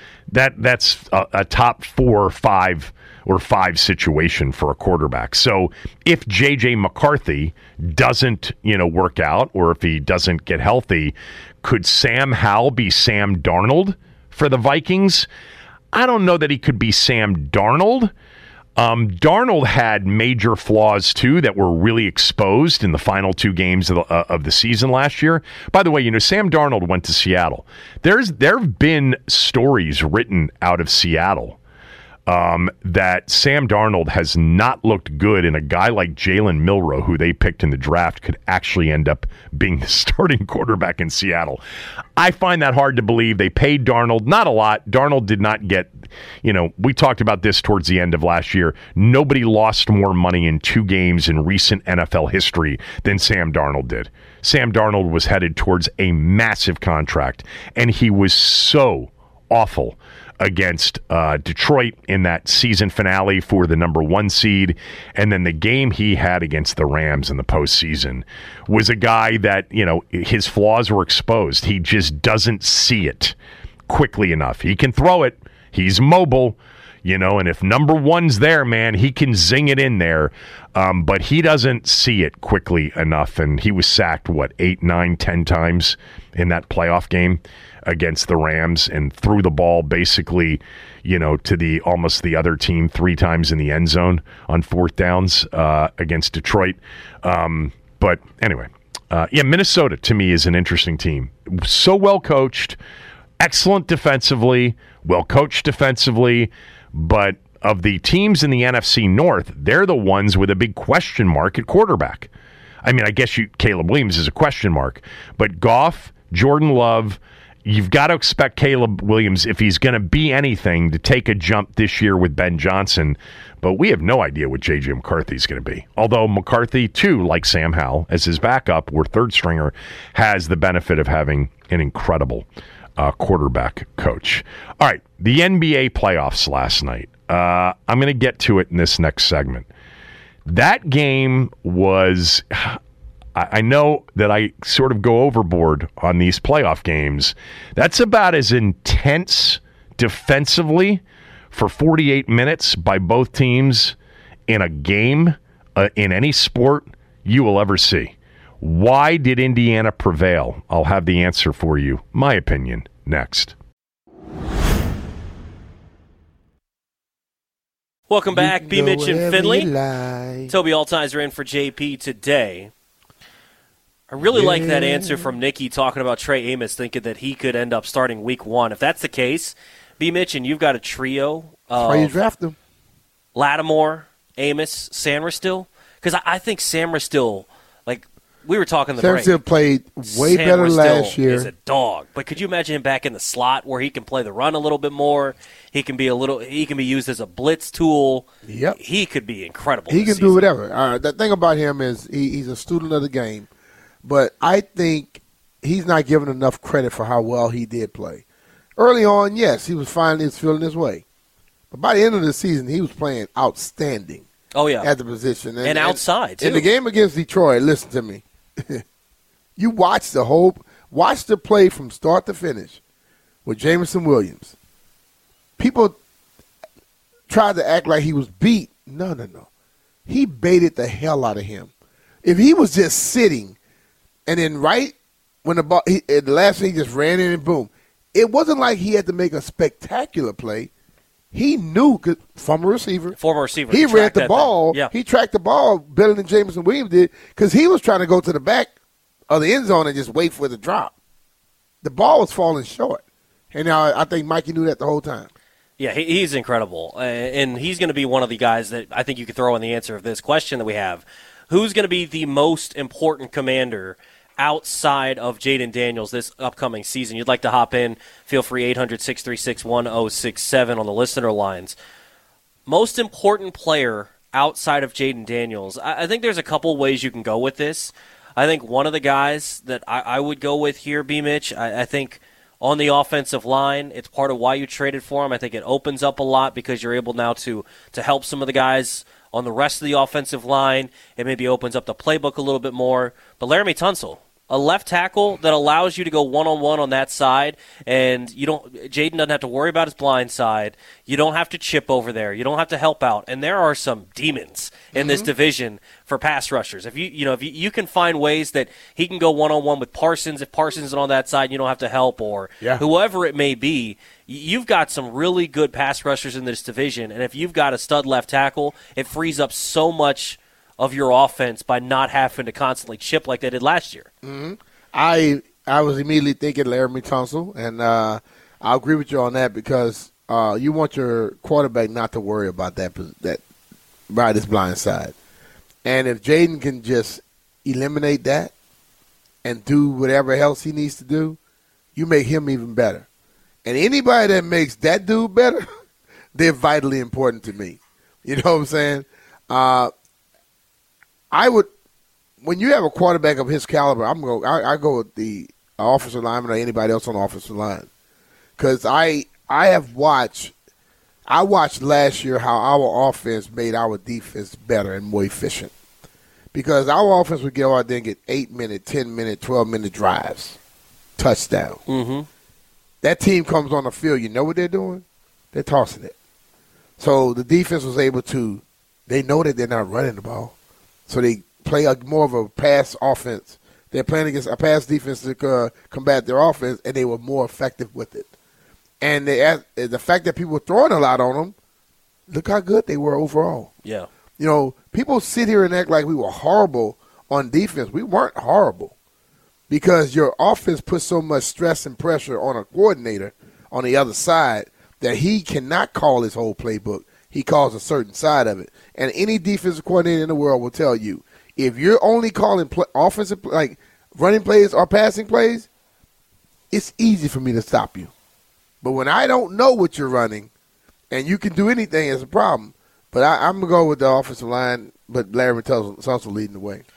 a top 4 or 5 situation for a quarterback. So if J.J. McCarthy doesn't, work out, or if he doesn't get healthy, could Sam Howell be Sam Darnold for the Vikings? I don't know that he could be Sam Darnold. Darnold had major flaws, too, that were really exposed in the final 2 games of the season last year. By the way, Sam Darnold went to Seattle. There have been stories written out of Seattle that Sam Darnold has not looked good, and a guy like Jalen Milroe, who they picked in the draft, could actually end up being the starting quarterback in Seattle. I find that hard to believe. They paid Darnold, not a lot. Darnold did not get, we talked about this towards the end of last year. Nobody lost more money in 2 games in recent NFL history than Sam Darnold did. Sam Darnold was headed towards a massive contract, and he was so awful against Detroit in that season finale for the number 1 seed. And then the game he had against the Rams in the postseason was a guy that, his flaws were exposed. He just doesn't see it quickly enough. He can throw it. He's mobile, and if number 1's there, man, he can zing it in there. But he doesn't see it quickly enough. And he was sacked, 8, 9, 10 times in that playoff game against the Rams, and threw the ball basically, to almost the other team 3 times in the end zone on 4th downs against Detroit. But anyway, Minnesota to me is an interesting team. So well coached, excellent defensively, well coached defensively, but of the teams in the NFC North, they're the ones with a big question mark at quarterback. I mean, I guess Caleb Williams is a question mark, but Goff, Jordan Love, you've got to expect Caleb Williams, if he's going to be anything, to take a jump this year with Ben Johnson. But we have no idea what J.J. McCarthy is going to be. Although McCarthy, too, like Sam Howell, as his backup or third stringer, has the benefit of having an incredible quarterback coach. All right, the NBA playoffs last night. I'm going to get to it in this next segment. That game was... I know that I sort of go overboard on these playoff games. That's about as intense defensively for 48 minutes by both teams in a game in any sport you will ever see. Why did Indiana prevail? I'll have the answer for you. My opinion, next. Welcome back, B. Mitch and Finley. Toby Altizer in for JP today. I really like that answer from Nikki talking about Trey Amos, thinking that he could end up starting week 1. If that's the case, B. Mitch, and you've got a trio of why you draft them. Lattimore, Amos, Sainristil. Because I think Sainristil, like we were talking the break. Sainristil played way better last year. Is a dog. But could you imagine him back in the slot where he can play the run a little bit more? He can be used as a blitz tool. Yep. He could be incredible. He can do whatever. The thing about him is he's a student of the game. But I think he's not given enough credit for how well he did play. Early on, yes, he was finally feeling his way. But by the end of the season, he was playing outstanding. Oh, yeah. At the position. And outside, too. In the game against Detroit, listen to me. You watch the play from start to finish with Jameson Williams. People tried to act like he was beat. No. He baited the hell out of him. If he was just sitting and then right when the ball, the last thing he just ran in and boom. It wasn't like he had to make a spectacular play. He knew from a receiver. Former receiver. He read the ball. Yeah. He tracked the ball better than Jameson Williams did because he was trying to go to the back of the end zone and just wait for the drop. The ball was falling short. And I think Mikey knew that the whole time. Yeah, he's incredible. And he's going to be one of the guys that I think you could throw in the answer of this question that we have. Who's going to be the most important commander outside of Jaden Daniels this upcoming season? You'd like to hop in, feel free, 800-636-1067 on the listener lines. Most important player outside of Jaden Daniels, I think there's a couple ways you can go with this. I think one of the guys that I would go with here, B-Mitch, I think on the offensive line, it's part of why you traded for him. I think it opens up a lot because you're able now to help some of the guys on the rest of the offensive line. It maybe opens up the playbook a little bit more. But Laramie Tunsil, a left tackle that allows you to go one-on-one on that side, and Jaden doesn't have to worry about his blind side. You don't have to chip over there. You don't have to help out. And there are some demons in this division for pass rushers. If you can find ways that he can go one-on-one with Parsons, if Parsons is on that side, you don't have to help, or whoever it may be, you've got some really good pass rushers in this division. And if you've got a stud left tackle, it frees up so much of your offense by not having to constantly chip like they did last year. Mm-hmm. I was immediately thinking Laramie Tunsil, and I agree with you on that because you want your quarterback not to worry about that by this blind side. And if Jaden can just eliminate that and do whatever else he needs to do, you make him even better. And anybody that makes that dude better, they're vitally important to me. You know what I'm saying? When you have a quarterback of his caliber, I go with the offensive lineman or anybody else on the offensive line, because I watched last year how our offense made our defense better and more efficient, because our offense would go out there and get 8-minute, 10-minute, 12-minute drives, touchdown. Mm-hmm. That team comes on the field, you know what they're doing? They're tossing it. So the defense was able to. They know that they're not running the ball. So they play more of a pass offense. They're playing against a pass defense to combat their offense, and they were more effective with it. And the fact that people were throwing a lot on them, look how good they were overall. Yeah. You know, people sit here and act like we were horrible on defense. We weren't horrible because your offense puts so much stress and pressure on a coordinator on the other side that he cannot call his whole playbook. He calls a certain side of it. And any defensive coordinator in the world will tell you, if you're only calling offensive, like running plays or passing plays, it's easy for me to stop you. But when I don't know what you're running and you can do anything, it's a problem. But I'm going to go with the offensive line, but Larry Tunsil also leading the way.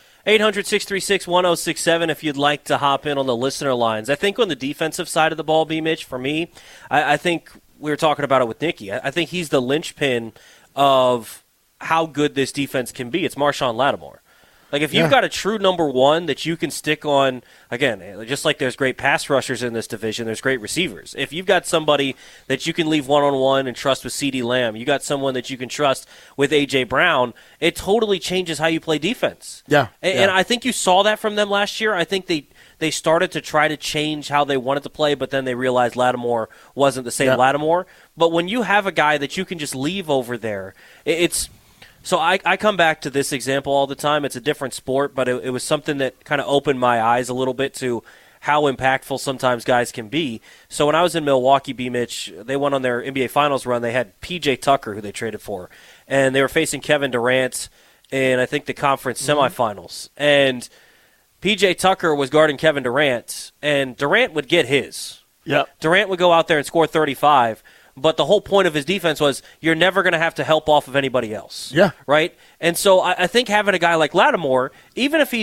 800-636-1067 if you'd like to hop in on the listener lines. I think on the defensive side of the ball, B-Mitch, for me, I think we were talking about it with Nicky. I think he's the linchpin of how good this defense can be. It's Marshawn Lattimore. Like, if you've got a true number one that you can stick on, again, just like there's great pass rushers in this division, there's great receivers. If you've got somebody that you can leave one-on-one and trust with CeeDee Lamb, you got someone that you can trust with A.J. Brown, it totally changes how you play defense. Yeah. And I think you saw that from them last year. I think they started to try to change how they wanted to play, but then they realized Lattimore wasn't the same Lattimore. But when you have a guy that you can just leave over there, it's – so I come back to this example all the time. It's a different sport, but it was something that kind of opened my eyes a little bit to how impactful sometimes guys can be. So when I was in Milwaukee, B-Mitch, they went on their NBA Finals run. They had P.J. Tucker, who they traded for, and they were facing Kevin Durant in, I think, the conference semifinals. And P.J. Tucker was guarding Kevin Durant, and Durant would get his. Yep. Durant would go out there and score 35. But the whole point of his defense was you're never going to have to help off of anybody else. Yeah. Right? And so I think having a guy like Lattimore, even if he's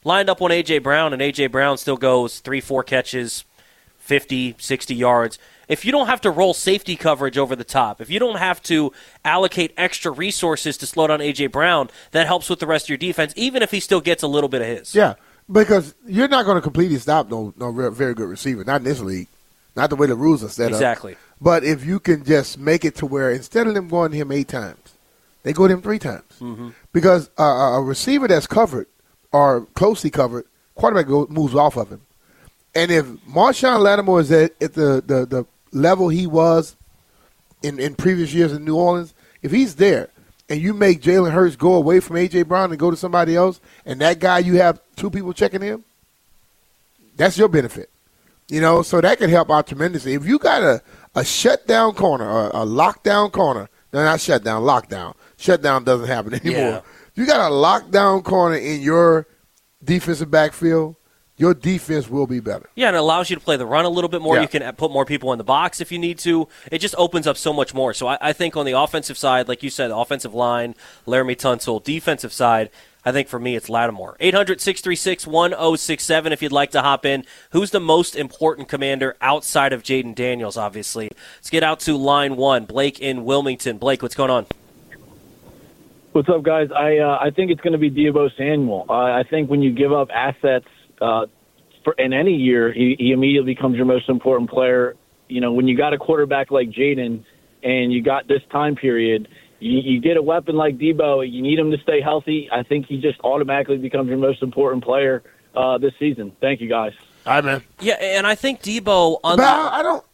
lined up on A.J. Brown, and A.J. Brown still goes 3-4 catches, 50, 60 yards. If you don't have to roll safety coverage over the top, if you don't have to allocate extra resources to slow down A.J. Brown, that helps with the rest of your defense, even if he still gets a little bit of his. Yeah, because you're not going to completely stop no very good receiver, not in this league, not the way the rules are set up. Exactly. But if you can just make it to where instead of them going to him 8 times, they go to him 3 times. Mm-hmm. Because a receiver that's covered or closely covered, quarterback moves off of him. And if Marshawn Lattimore is at the level he was in previous years in New Orleans, if he's there and you make Jalen Hurts go away from A.J. Brown and go to somebody else, and that guy you have 2 people checking him, that's your benefit. So that can help out tremendously. If you got a shutdown corner, a lockdown corner, no, not shutdown, lockdown. Shutdown doesn't happen anymore. Yeah. You got a lockdown corner in your defensive backfield, your defense will be better. Yeah, and it allows you to play the run a little bit more. Yeah. You can put more people in the box if you need to. It just opens up so much more. So I think on the offensive side, like you said, offensive line, Laramie Tunsil. Defensive side, I think for me it's Lattimore. 800-636-1067 if you'd like to hop in. Who's the most important commander outside of Jaden Daniels, obviously? Let's get out to line 1. Blake in Wilmington. Blake, what's going on? What's up, guys? I think it's going to be Deebo Samuel. I think when you give up assets in any year, he immediately becomes your most important player. When you got a quarterback like Jaden and you got this time period, you get a weapon like Deebo, you need him to stay healthy. I think he just automatically becomes your most important player this season. Thank you, guys. All right, man. Yeah, and I think Deebo I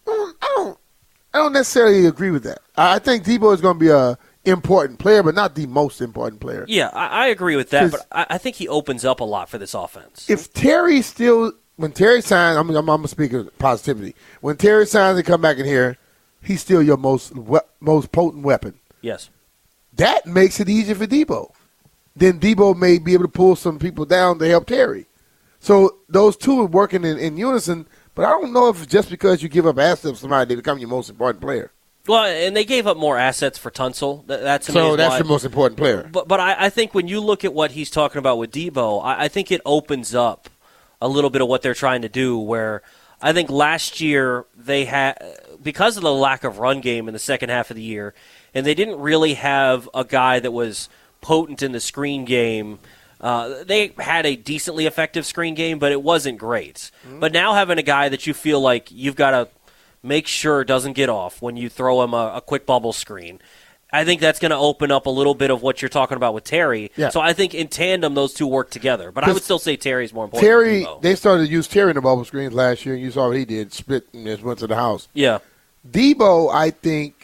don't necessarily agree with that. I think Deebo is going to be a important player, but not the most important player. Yeah, I agree with that, but I think he opens up a lot for this offense. If Terry when Terry signs, I'm going to speak of positivity. When Terry signs and come back in here, he's still your most potent weapon. Yes. That makes it easier for Deebo. Then Deebo may be able to pull some people down to help Terry. So those two are working in unison, but I don't know if just because you give up assets to somebody, they become your most important player. Well, and they gave up more assets for Tunsil. That's your most important player. But I think when you look at what he's talking about with Deebo, I think it opens up a little bit of what they're trying to do. Where I think last year they had, because of the lack of run game in the second half of the year, and they didn't really have a guy that was potent in the screen game. They had a decently effective screen game, but it wasn't great. Mm-hmm. But now having a guy that you feel like you've got to make sure doesn't get off when you throw him a quick bubble screen, I think that's going to open up a little bit of what you're talking about with Terry. Yeah. So I think in tandem those two work together. But I would still say Terry's more important. Terry, they started to use Terry in the bubble screens last year, and you saw what he did, split and just went to the house. Yeah. Deebo, I think,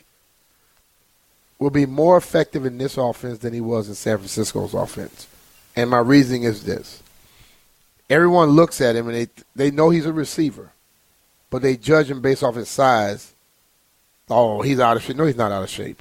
will be more effective in this offense than he was in San Francisco's offense. And my reasoning is this. Everyone looks at him, and they know he's a receiver, but they judge him based off his size. Oh, he's out of shape. No, he's not out of shape.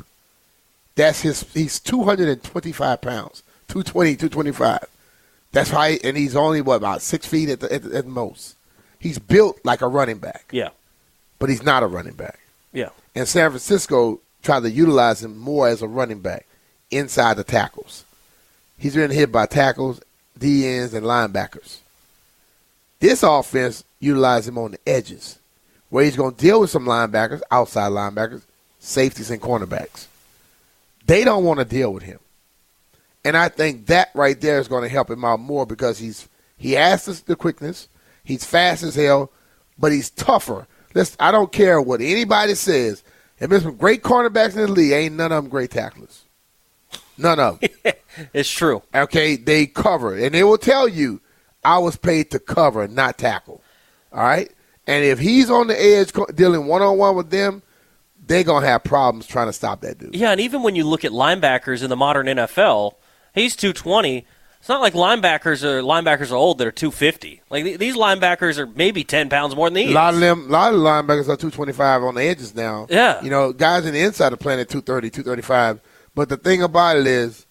He's 225 pounds, 220, 225. That's high, and he's only, about 6 feet at most. He's built like a running back. Yeah. But he's not a running back. Yeah. And San Francisco tried to utilize him more as a running back inside the tackles. He's been hit by tackles, DNs, and linebackers. This offense utilizes him on the edges, where he's going to deal with some linebackers, outside linebackers, safeties, and cornerbacks. They don't want to deal with him. And I think that right there is going to help him out more because he has the quickness, he's fast as hell, but he's tougher. I don't care what anybody says. If there's some great cornerbacks in the league, ain't none of them great tacklers. None of them. It's true. Okay, they cover. And they will tell you, I was paid to cover, not tackle. All right? And if he's on the edge dealing one-on-one with them, they're going to have problems trying to stop that dude. Yeah, and even when you look at linebackers in the modern NFL, he's 220. It's not like linebackers are old that are 250. Like these linebackers are maybe 10 pounds more than these. A lot of linebackers are 225 on the edges now. Yeah. You know, guys in the inside are playing at 230, 235. But the thing about it is,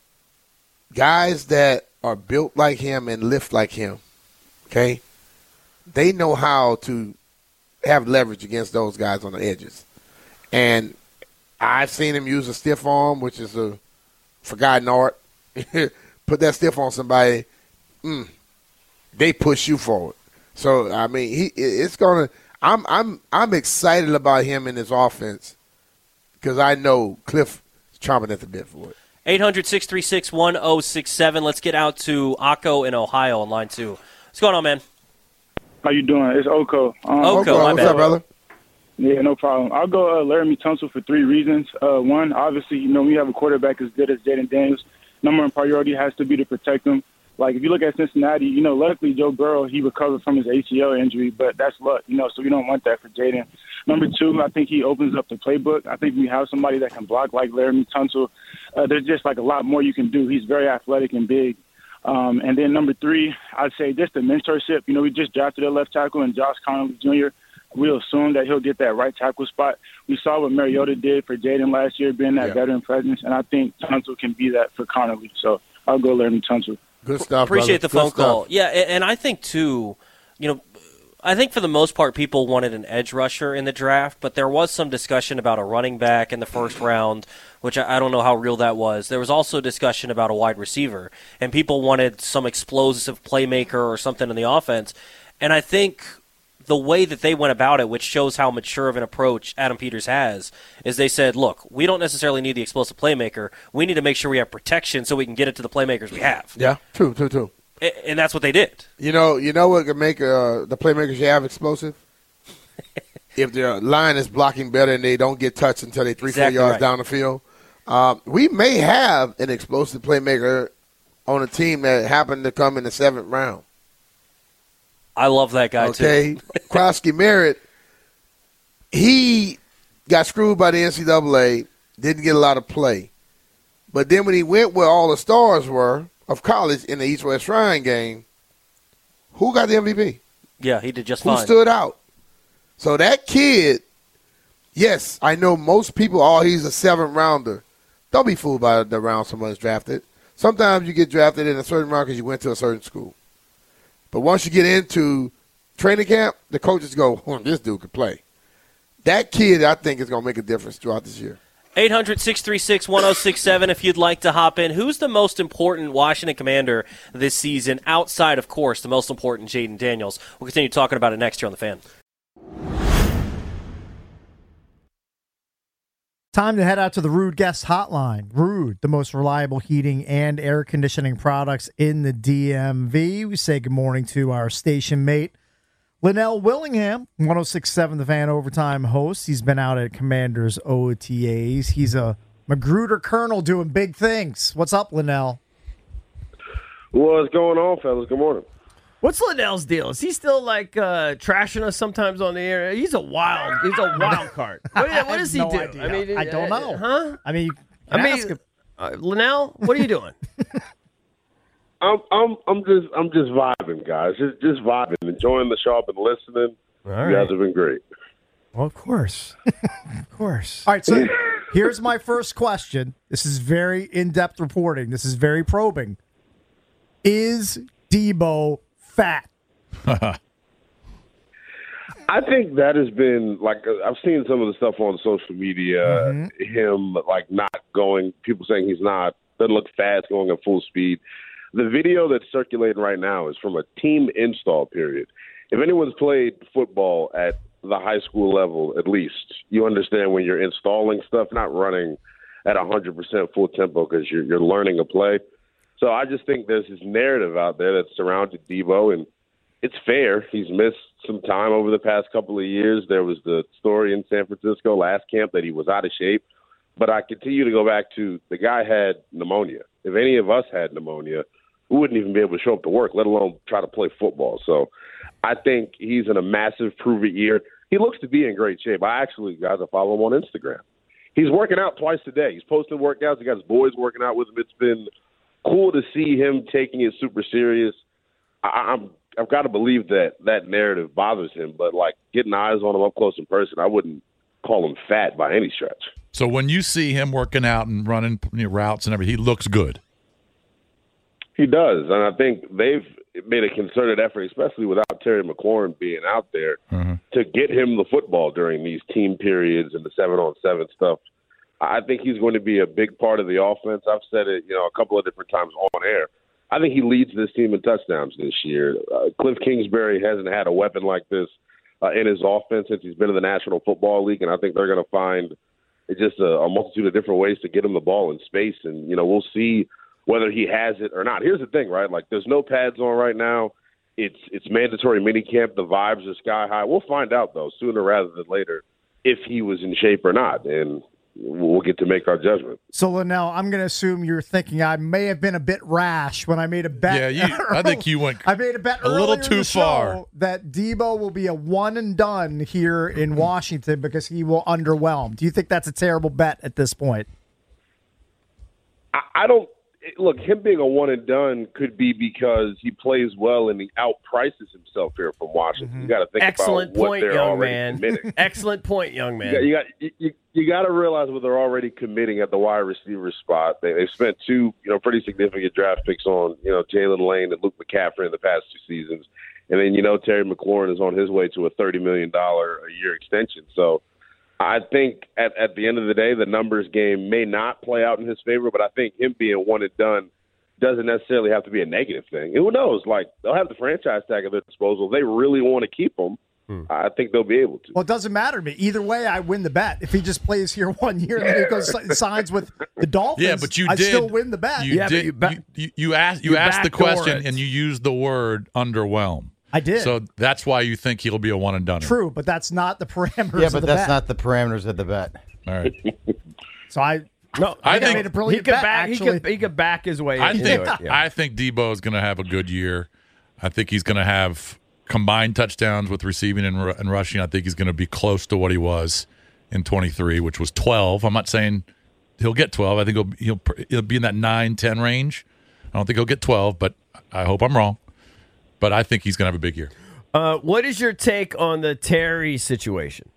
guys that are built like him and lift like him, okay, they know how to have leverage against those guys on the edges. And I've seen him use a stiff arm, which is a forgotten art. Put that stiff on somebody, they push you forward. So I mean, it's gonna. I'm excited about him in his offense because I know Cliff is chomping at the bit for it. 800-636-1067. Let's get out to Akko in Ohio on line 2. What's going on, man? How you doing? It's Oko. Oko, what's up, brother? Yeah, no problem. I'll go Laramie Tunsil for 3 reasons. One, obviously, we have a quarterback as good as Jaden Daniels. Number one priority has to be to protect him. Like, if you look at Cincinnati, luckily Joe Burrow, he recovered from his ACL injury, but that's luck, so we don't want that for Jaden. Number 2, I think he opens up the playbook. I think we have somebody that can block like Laramie Tunsil. There's just, a lot more you can do. He's very athletic and big. And then number 3, I'd say just the mentorship. We just drafted a left tackle in Josh Connolly Jr. We'll assume that he'll get that right tackle spot. We saw what Mariota did for Jaden last year, being that veteran presence, and I think Tunsil can be that for Connolly. So I'll go Laramie Tunsil. Good stuff. Appreciate the phone call. Stuff. Yeah, and I think too, I think for the most part people wanted an edge rusher in the draft, but there was some discussion about a running back in the first round, which I don't know how real that was. There was also discussion about a wide receiver, and people wanted some explosive playmaker or something in the offense. And I think the way that they went about it, which shows how mature of an approach Adam Peters has, is they said, look, we don't necessarily need the explosive playmaker. We need to make sure we have protection so we can get it to the playmakers we have. Yeah, true. And that's what they did. You know what can make the playmakers you have explosive? If their line is blocking better and they don't get touched until they 3-4 yards down the field. We may have an explosive playmaker on a team that happened to come in the 7th round. I love that guy, too. Okay, Krosky Merritt, he got screwed by the NCAA, didn't get a lot of play. But then when he went where all the stars were of college in the East-West Shrine game, who got the MVP? Yeah, he did just fine. Who stood out? So that kid, yes, I know most people, he's a 7th rounder. Don't be fooled by the round someone's drafted. Sometimes you get drafted in a certain round because you went to a certain school. But once you get into training camp, the coaches go, this dude can play. That kid, I think, is going to make a difference throughout this year. 800-636-1067 if you'd like to hop in. Who's the most important Washington Commander this season outside, of course, the most important Jaden Daniels? We'll continue talking about it next year on The Fan. Time to head out to the Ruud Guest Hotline. Ruud, the most reliable heating and air conditioning products in the DMV. We say good morning to our station mate, Linnell Willingham, 106.7 The Fan Overtime host. He's been out at Commanders OTAs. He's a Magruder Colonel doing big things. What's up, Linnell? What's going on, fellas? Good morning. What's Linnell's deal? Is he still trashing us sometimes on the air? He's a wild card. What does he do? Idea. I mean, I don't know. Huh? I mean, Linnell, what are you doing? I'm just vibing, guys. Just vibing, enjoying the show. I've been listening. You guys have been great. Well, of course. Of course. All right, so here's my first question. This is very in-depth reporting. This is very probing. Is Debo fat? I think that has been, I've seen some of the stuff on social media, him, not going, people saying he's not, doesn't look fast, going at full speed. The video that's circulating right now is from a team install period. If anyone's played football at the high school level, at least, you understand when you're installing stuff, not running at 100% full tempo because you're learning a play. So I just think there's this narrative out there that's surrounded Debo, and it's fair. He's missed some time over the past couple of years. There was the story in San Francisco last camp that he was out of shape. But I continue to go back to the guy had pneumonia. If any of us had pneumonia, we wouldn't even be able to show up to work, let alone try to play football. So I think he's in a massive prove-it year. He looks to be in great shape. I follow him on Instagram. He's working out twice a day. He's posting workouts. He got his boys working out with him. It's been cool to see him taking it super serious. I've got to believe that narrative bothers him, but getting eyes on him up close in person, I wouldn't call him fat by any stretch. So when you see him working out and running routes and everything, he looks good. He does, and I think they've made a concerted effort, especially without Terry McLaurin being out there, to get him the football during these team periods and the 7-on-7 stuff. I think he's going to be a big part of the offense. I've said it, a couple of different times on air. I think he leads this team in touchdowns this year. Cliff Kingsbury hasn't had a weapon like this in his offense since he's been in the National Football League, and I think they're going to find just a multitude of different ways to get him the ball in space, and, we'll see whether he has it or not. Here's the thing, right? Like, there's no pads on right now. It's mandatory minicamp. The vibes are sky high. We'll find out, though, sooner rather than later, if he was in shape or not, and we'll get to make our judgment. So, Linnell, I'm going to assume you're thinking I may have been a bit rash when I made a bet. Yeah, I think you went I made a bet a little earlier in too the show far. that Debo will be a one and done here in Washington because he will underwhelm. Do you think that's a terrible bet at this point? I don't. Look, him being a one and done could be because he plays well and he outprices himself here from Washington. You got to think Excellent about what point, they're young already man. committing. Excellent point, young man. You got to realize what they're already committing at the wide receiver spot. They've spent two, pretty significant draft picks on, Jalen Lane and Luke McCaffrey in the past 2 seasons, and then Terry McLaurin is on his way to a $30 million a year extension. So I think at the end of the day, the numbers game may not play out in his favor, but I think him being one and done doesn't necessarily have to be a negative thing. And who knows? Like, they'll have the franchise tag at their disposal. If they really want to keep him, I think they'll be able to. Well, it doesn't matter to me. Either way, I win the bet. If he just plays here 1 year and then he goes signs with the Dolphins, Yeah, but I still win the bet. You asked the question and you used the word underwhelm. I did. So that's why you think he'll be a one and done. True, but that's not the parameters Yeah, but of the that's bet. not the parameters of the bet. All right. So I think made a brilliant he could bet, back. actually. He could back his way. I into think it. Yeah. I think Debo is going to have a good year. I think he's going to have combined touchdowns with receiving and rushing. I think he's going to be close to what he was in 23, which was 12. I'm not saying he'll get 12. I think he'll be in that 9-10 range. I don't think he'll get 12, but I hope I'm wrong. But I think he's going to have a big year. What is your take on the Terry situation?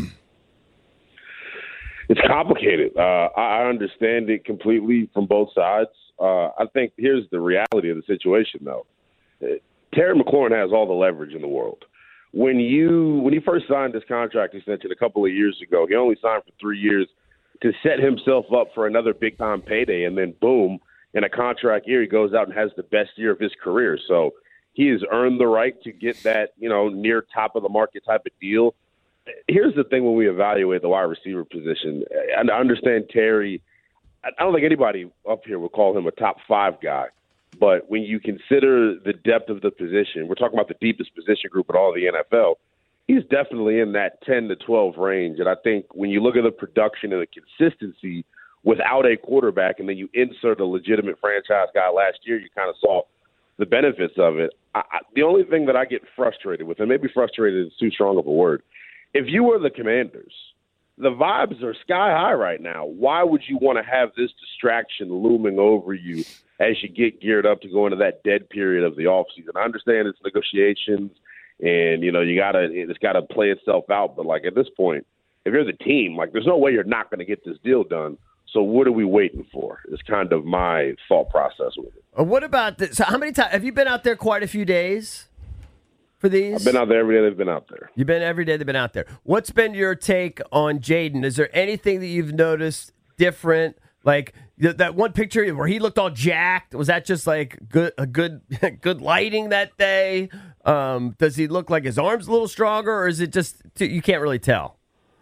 It's complicated. I understand it completely from both sides. I think here's the reality of the situation, though. Terry McLaurin has all the leverage in the world. When he first signed this contract extension a couple of years ago, he only signed for 3 years to set himself up for another big-time payday, and then boom, in a contract year, he goes out and has the best year of his career. So he has earned the right to get that, near top of the market type of deal. Here's the thing when we evaluate the wide receiver position. And I understand Terry, I don't think anybody up here would call him a top 5 guy. But when you consider the depth of the position, we're talking about the deepest position group in all of the NFL, he's definitely in that 10 to 12 range. And I think when you look at the production and the consistency without a quarterback, and then you insert a legitimate franchise guy last year, you kind of saw the benefits of it. The only thing that I get frustrated with, and maybe frustrated is too strong of a word, if you were the Commanders, the vibes are sky high right now. Why would you want to have this distraction looming over you as you get geared up to go into that dead period of the offseason? I understand it's negotiations and, it's got to play itself out. But, at this point, if you're the team, there's no way you're not going to get this deal done. So what are we waiting for? Is kind of my thought process with it. What about this? So how many times have you been out there? Quite a few days for these. I've been out there every day. They've been out there. You've been every day. They've been out there. What's been your take on Jaden? Is there anything that you've noticed different? Like that one picture where he looked all jacked. Was that just good lighting that day? Does he look like his arms a little stronger, or is it just you can't really tell?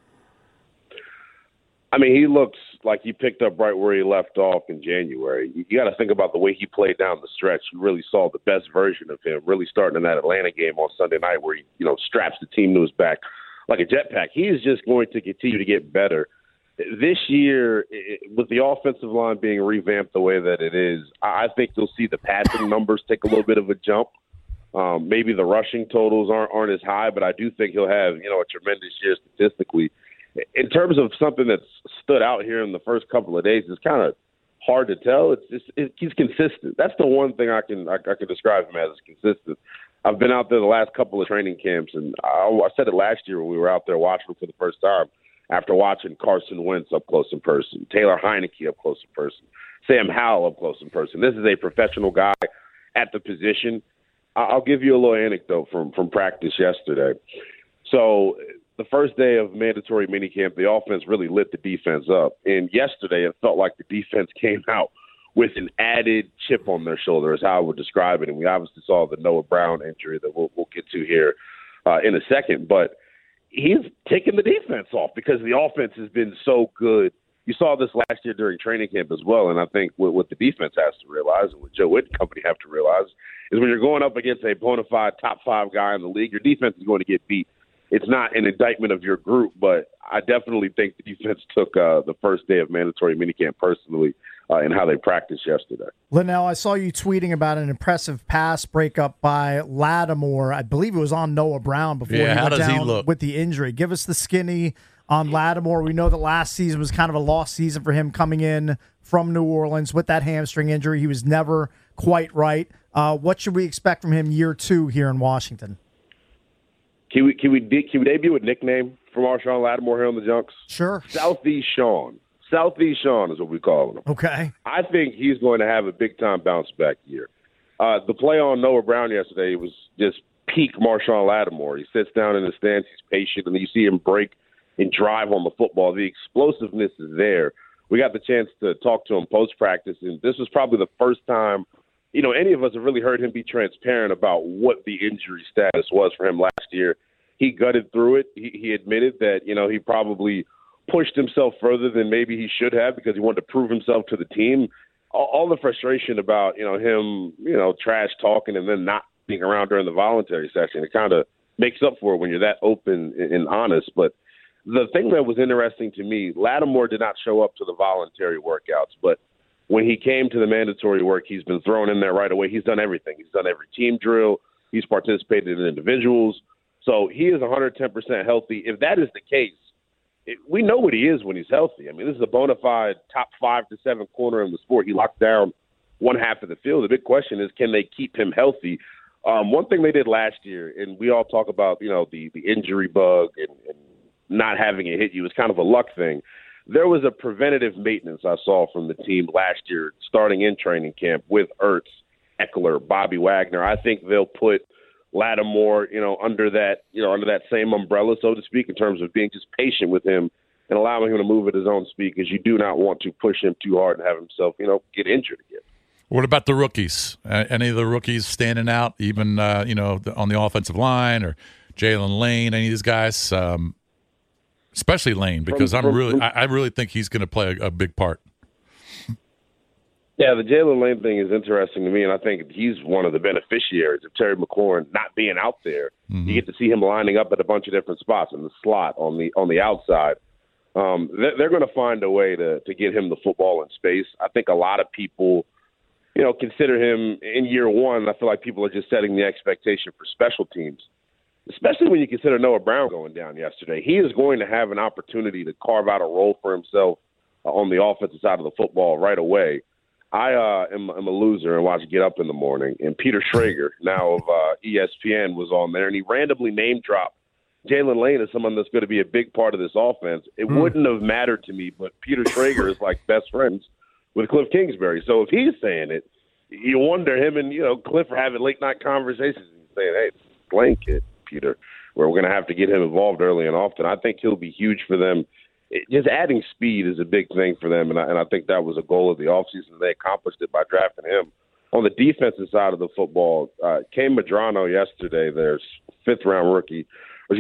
I mean, he looks like he picked up right where he left off in January. You got to think about the way he played down the stretch. You really saw the best version of him, really starting in that Atlanta game on Sunday night where he, straps the team to his back like a jetpack. He is just going to continue to get better. This year, with the offensive line being revamped the way that it is, I think you'll see the passing numbers take a little bit of a jump. Maybe the rushing totals aren't as high, but I do think he'll have, a tremendous year statistically. In terms of something that's stood out here in the first couple of days, it's kind of hard to tell. He's consistent. That's the one thing I can describe him as consistent. I've been out there the last couple of training camps, and I said it last year when we were out there watching him for the first time after watching Carson Wentz up close in person, Taylor Heineke up close in person, Sam Howell up close in person. This is a professional guy at the position. I'll give you a little anecdote from practice yesterday. So the first day of mandatory minicamp, the offense really lit the defense up. And yesterday, it felt like the defense came out with an added chip on their shoulder is how I would describe it. And we obviously saw the Noah Brown injury that we'll get to here in a second. But he's taken the defense off because the offense has been so good. You saw this last year during training camp as well, and I think what the defense has to realize, and what Joe Witt and company have to realize, is when you're going up against a bona fide top 5 guy in the league, your defense is going to get beat. It's not an indictment of your group, but I definitely think the defense took the first day of mandatory minicamp personally in how they practiced yesterday. Linnell, I saw you tweeting about an impressive pass breakup by Lattimore. I believe it was on Noah Brown before he went down with the injury. Give us the skinny on Lattimore. We know that last season was kind of a lost season for him coming in from New Orleans with that hamstring injury. He was never quite right. What should we expect from him year 2 here in Washington? Can we debut a nickname for Marshawn Lattimore here on the Junks? Sure. Southeast Sean. Southeast Sean is what we call him. Okay. I think he's going to have a big-time bounce-back year. The play on Noah Brown yesterday was just peak Marshawn Lattimore. He sits down in the stands, he's patient, and you see him break and drive on the football. The explosiveness is there. We got the chance to talk to him post-practice, and this was probably the first time, any of us have really heard him be transparent about what the injury status was for him last year. He gutted through it. He admitted that, he probably pushed himself further than maybe he should have because he wanted to prove himself to the team. All the frustration about, him, trash talking and then not being around during the voluntary session, it kind of makes up for it when you're that open and honest. But the thing that was interesting to me, Lattimore did not show up to the voluntary workouts, but when he came to the mandatory work, he's been thrown in there right away. He's done everything. He's done every team drill. He's participated in individuals. So he is 110% healthy. If that is the case, we know what he is when he's healthy. I mean, this is a bona fide top 5 to 7 corner in the sport. He locked down one half of the field. The big question is, can they keep him healthy? One thing they did last year, and we all talk about, the injury bug and not having it hit you, is kind of a luck thing. There was a preventative maintenance I saw from the team last year, starting in training camp with Ertz, Eckler, Bobby Wagner. I think they'll put Lattimore, under that same umbrella, so to speak, in terms of being just patient with him and allowing him to move at his own speed, because you do not want to push him too hard and have himself, get injured again. What about the rookies? Any of the rookies standing out, even, on the offensive line, or Jalen Lane, any of these guys? Especially Lane, because I really think he's going to play a big part. Yeah, the Jalen Lane thing is interesting to me, and I think he's one of the beneficiaries of Terry McLaurin not being out there. Mm-hmm. You get to see him lining up at a bunch of different spots in the slot, on the outside. They're going to find a way to get him the football in space. I think a lot of people, consider him in year 1. I feel like people are just setting the expectation for special teams, especially when you consider Noah Brown going down yesterday. He is going to have an opportunity to carve out a role for himself on the offensive side of the football right away. I am a loser and watch Get Up in the morning, and Peter Schrager, now of ESPN, was on there, and he randomly name-dropped Jalen Lane as someone that's going to be a big part of this offense. It wouldn't have mattered to me, but Peter Schrager is like best friends with Cliff Kingsbury. So if he's saying it, you wonder, him and Cliff are having late-night conversations and saying, hey, Lane kid, Peter, where we're going to have to get him involved early and often. I think he'll be huge for them. Just adding speed is a big thing for them, and I think that was a goal of the offseason. They accomplished it by drafting him. On the defensive side of the football, Cam Medrano yesterday, their 6th-round rookie out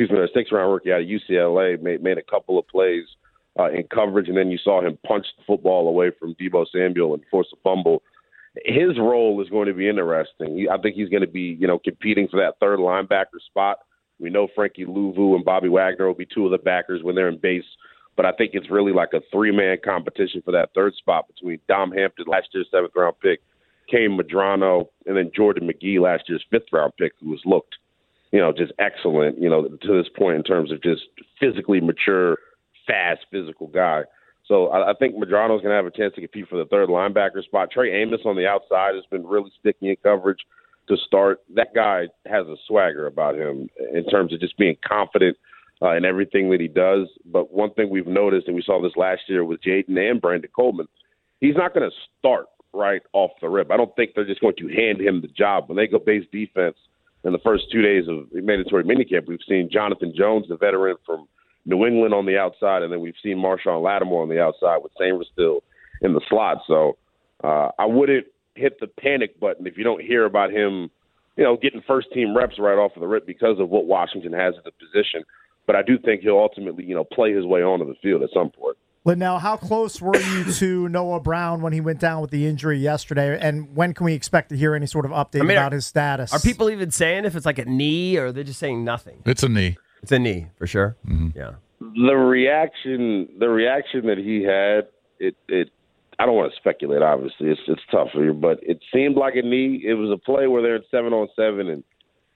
of UCLA, made a couple of plays in coverage, and then you saw him punch the football away from Deebo Samuel and force a fumble. His role is going to be interesting. I think he's going to be, competing for that third linebacker spot. We know Frankie Louvu and Bobby Wagner will be 2 of the backers when they're in base. But I think it's really like a 3-man competition for that third spot between Dom Hampton, last year's 7th-round pick, Cam Medrano, and then Jordan McGee, last year's 5th-round pick, who has looked, just excellent, to this point in terms of just physically mature, fast, physical guy. So I think Medrano's going to have a chance to compete for the third linebacker spot. Trey Amos on the outside has been really sticky in coverage to start. That guy has a swagger about him in terms of just being confident in everything that he does. But one thing we've noticed, and we saw this last year with Jaden and Brandon Coleman, he's not going to start right off the rip. I don't think they're just going to hand him the job. When they go base defense in the first 2 days of mandatory minicamp, we've seen Jonathan Jones, the veteran from New England, on the outside, and then we've seen Marshawn Lattimore on the outside with Sainristil in the slot. So I wouldn't hit the panic button if you don't hear about him, getting first-team reps right off of the rip because of what Washington has at the position. But I do think he'll ultimately, play his way onto the field at some point. Linnell, how close were you to Noah Brown when he went down with the injury yesterday? And when can we expect to hear any sort of update about his status? Are people even saying if it's like a knee, or are they just saying nothing? It's a knee. It's a knee, for sure. Mm-hmm. Yeah. The reaction that he had, it I don't want to speculate, obviously. It's tough here, but it seemed like a knee. It was a play where they're in 7-on-7, and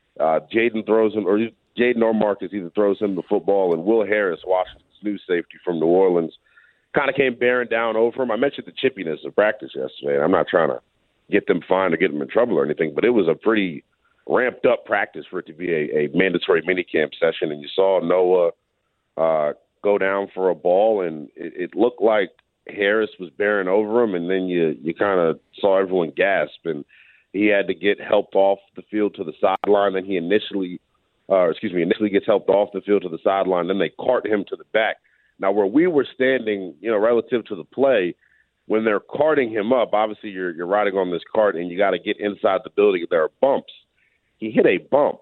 Jaden or Marcus either throws him the football, and Will Harris, Washington's new safety from New Orleans, kind of came bearing down over him. I mentioned the chippiness of practice yesterday. I'm not trying to get them fined or get them in trouble or anything, but it was a pretty ramped up practice for it to be a mandatory minicamp session. And you saw Noah go down for a ball, and it looked like Harris was bearing over him, and then you kind of saw everyone gasp, and he had to get helped off the field to the sideline. Then he initially gets helped off the field to the sideline. Then they cart him to the back. Now, where we were standing, relative to the play, when they're carting him up, obviously you're riding on this cart and you got to get inside the building if there are bumps. He hit a bump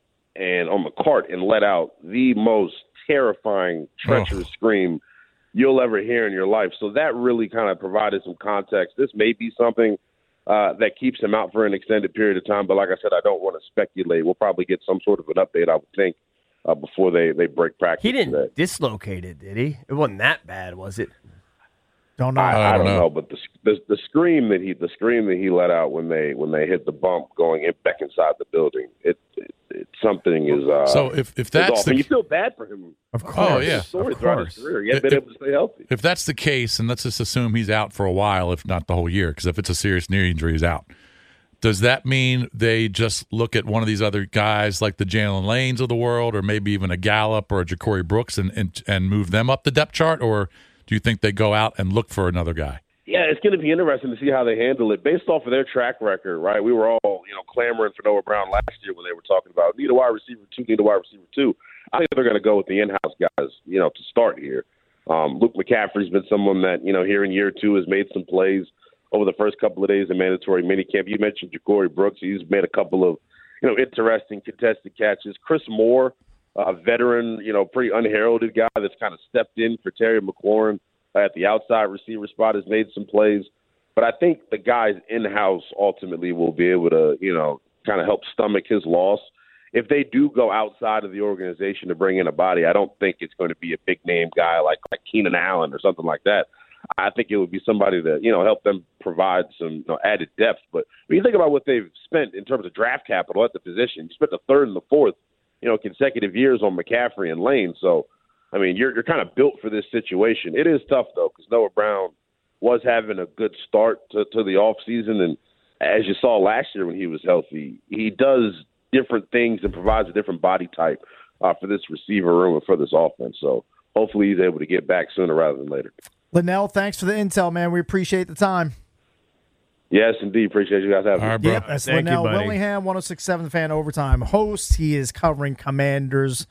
and on the cart and let out the most terrifying, treacherous scream you'll ever hear in your life. So that really kind of provided some context. This may be something that keeps him out for an extended period of time, but like I said, I don't want to speculate. We'll probably get some sort of an update, I would think, before they break practice. He didn't today. dislocate it, did he? It wasn't that bad, was it? Don't know. I don't know, but the scream that he let out when they hit the bump going back inside the building, it something is. So if that's and you feel bad for him. Of course, oh yeah, story throughout his career, he hasn't been able to stay healthy. If that's the case, and let's just assume he's out for a while, if not the whole year, because if it's a serious knee injury, he's out. Does that mean they just look at one of these other guys like the Jalen Lanes of the world, or maybe even a Gallup or a Ja'Cory Brooks, and move them up the depth chart, or do you think they go out and look for another guy? Yeah, it's going to be interesting to see how they handle it based off of their track record, right? We were all, clamoring for Noah Brown last year when they were talking about need a wide receiver two. I think they're going to go with the in-house guys, to start here. Luke McCaffrey's been someone that, here in year two has made some plays over the first couple of days of mandatory minicamp. You mentioned Ja'Cory Brooks. He's made a couple of, interesting contested catches. Chris Moore, a veteran, pretty unheralded guy that's kind of stepped in for Terry McLaurin at the outside receiver spot, has made some plays. But I think the guys in-house ultimately will be able to, kind of help stomach his loss. If they do go outside of the organization to bring in a body, I don't think it's going to be a big-name guy like Keenan Allen or something like that. I think it would be somebody that, help them provide some added depth. But when you think about what they've spent in terms of draft capital at the position, you spent the third and the fourth, consecutive years on McCaffrey and Lane. So, I mean, you're kind of built for this situation. It is tough, though, because Noah Brown was having a good start to the offseason. And as you saw last year when he was healthy, he does different things and provides a different body type for this receiver room and for this offense. So hopefully he's able to get back sooner rather than later. Linnell, thanks for the intel, man. We appreciate the time. Yes, indeed. Appreciate you guys having me. All right, bro. Yep, that's Linnell Willingham, 106.7 Fan Overtime host. He is covering Commanders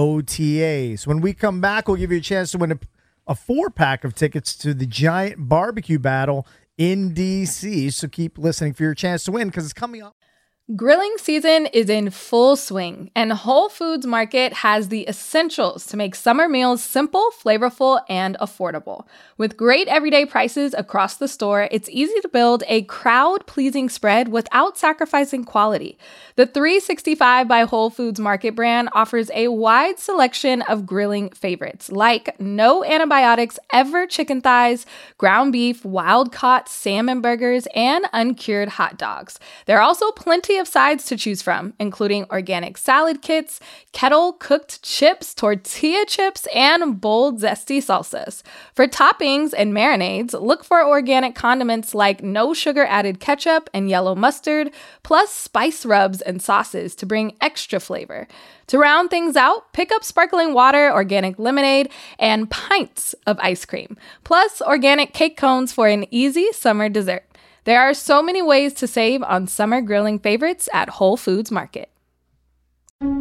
OTAs. When we come back, we'll give you a chance to win a 4-pack of tickets to the Giant Barbecue Battle in D.C. So keep listening for your chance to win because it's coming up. Grilling season is in full swing, and Whole Foods Market has the essentials to make summer meals simple, flavorful, and affordable. With great everyday prices across the store, it's easy to build a crowd-pleasing spread without sacrificing quality. The 365 by Whole Foods Market brand offers a wide selection of grilling favorites, like no antibiotics ever chicken thighs, ground beef, wild-caught salmon burgers, and uncured hot dogs. There are also plenty of sides to choose from, including organic salad kits, kettle-cooked chips, tortilla chips, and bold, zesty salsas. For toppings and marinades, look for organic condiments like no sugar-added ketchup and yellow mustard, plus spice rubs and sauces to bring extra flavor. To round things out, pick up sparkling water, organic lemonade, and pints of ice cream, plus organic cake cones for an easy summer dessert. There are so many ways to save on summer grilling favorites at Whole Foods Market.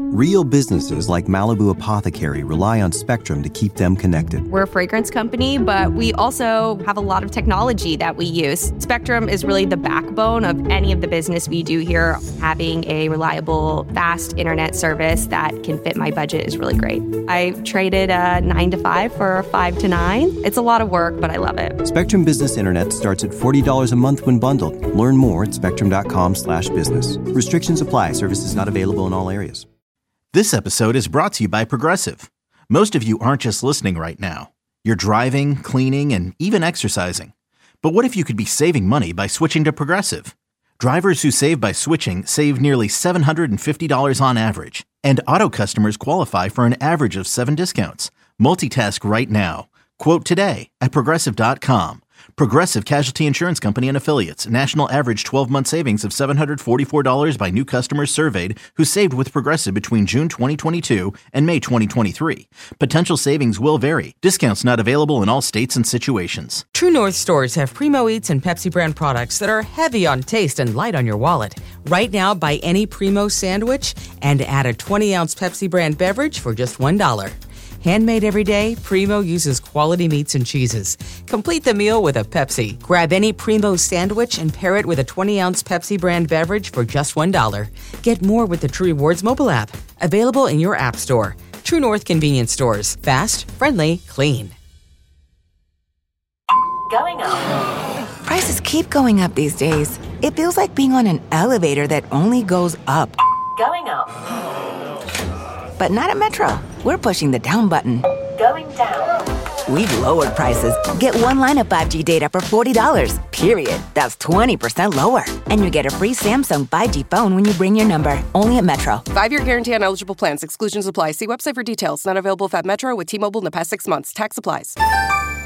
Real businesses like Malibu Apothecary rely on Spectrum to keep them connected. We're a fragrance company, but we also have a lot of technology that we use. Spectrum is really the backbone of any of the business we do here. Having a reliable, fast internet service that can fit my budget is really great. I traded a 9 to 5 for a 5 to 9. It's a lot of work, but I love it. Spectrum Business Internet starts at $40 a month when bundled. Learn more at spectrum.com/business. Restrictions apply. Services not available in all areas. This episode is brought to you by Progressive. Most of you aren't just listening right now. You're driving, cleaning, and even exercising. But what if you could be saving money by switching to Progressive? Drivers who save by switching save nearly $750 on average. And auto customers qualify for an average of 7 discounts. Multitask right now. Quote today at Progressive.com. Progressive Casualty Insurance Company and Affiliates. National average 12-month savings of $744 by new customers surveyed who saved with Progressive between June 2022 and May 2023. Potential savings will vary. Discounts not available in all states and situations. True North stores have Primo Eats and Pepsi brand products that are heavy on taste and light on your wallet. Right now, buy any Primo sandwich and add a 20-ounce Pepsi brand beverage for just $1. Handmade every day, Primo uses quality meats and cheeses. Complete the meal with a Pepsi. Grab any Primo sandwich and pair it with a 20-ounce Pepsi brand beverage for just $1. Get more with the True Rewards mobile app. Available in your app store. True North convenience stores. Fast, friendly, clean. Going up. Prices keep going up these days. It feels like being on an elevator that only goes up. Going up. But not at Metro. We're pushing the down button. Going down. We've lowered prices. Get one line of 5G data for $40, period. That's 20% lower. And you get a free Samsung 5G phone when you bring your number. Only at Metro. 5-year guarantee on eligible plans. Exclusions apply. See website for details. Not available at Metro with T-Mobile in the past 6 months. Tax applies.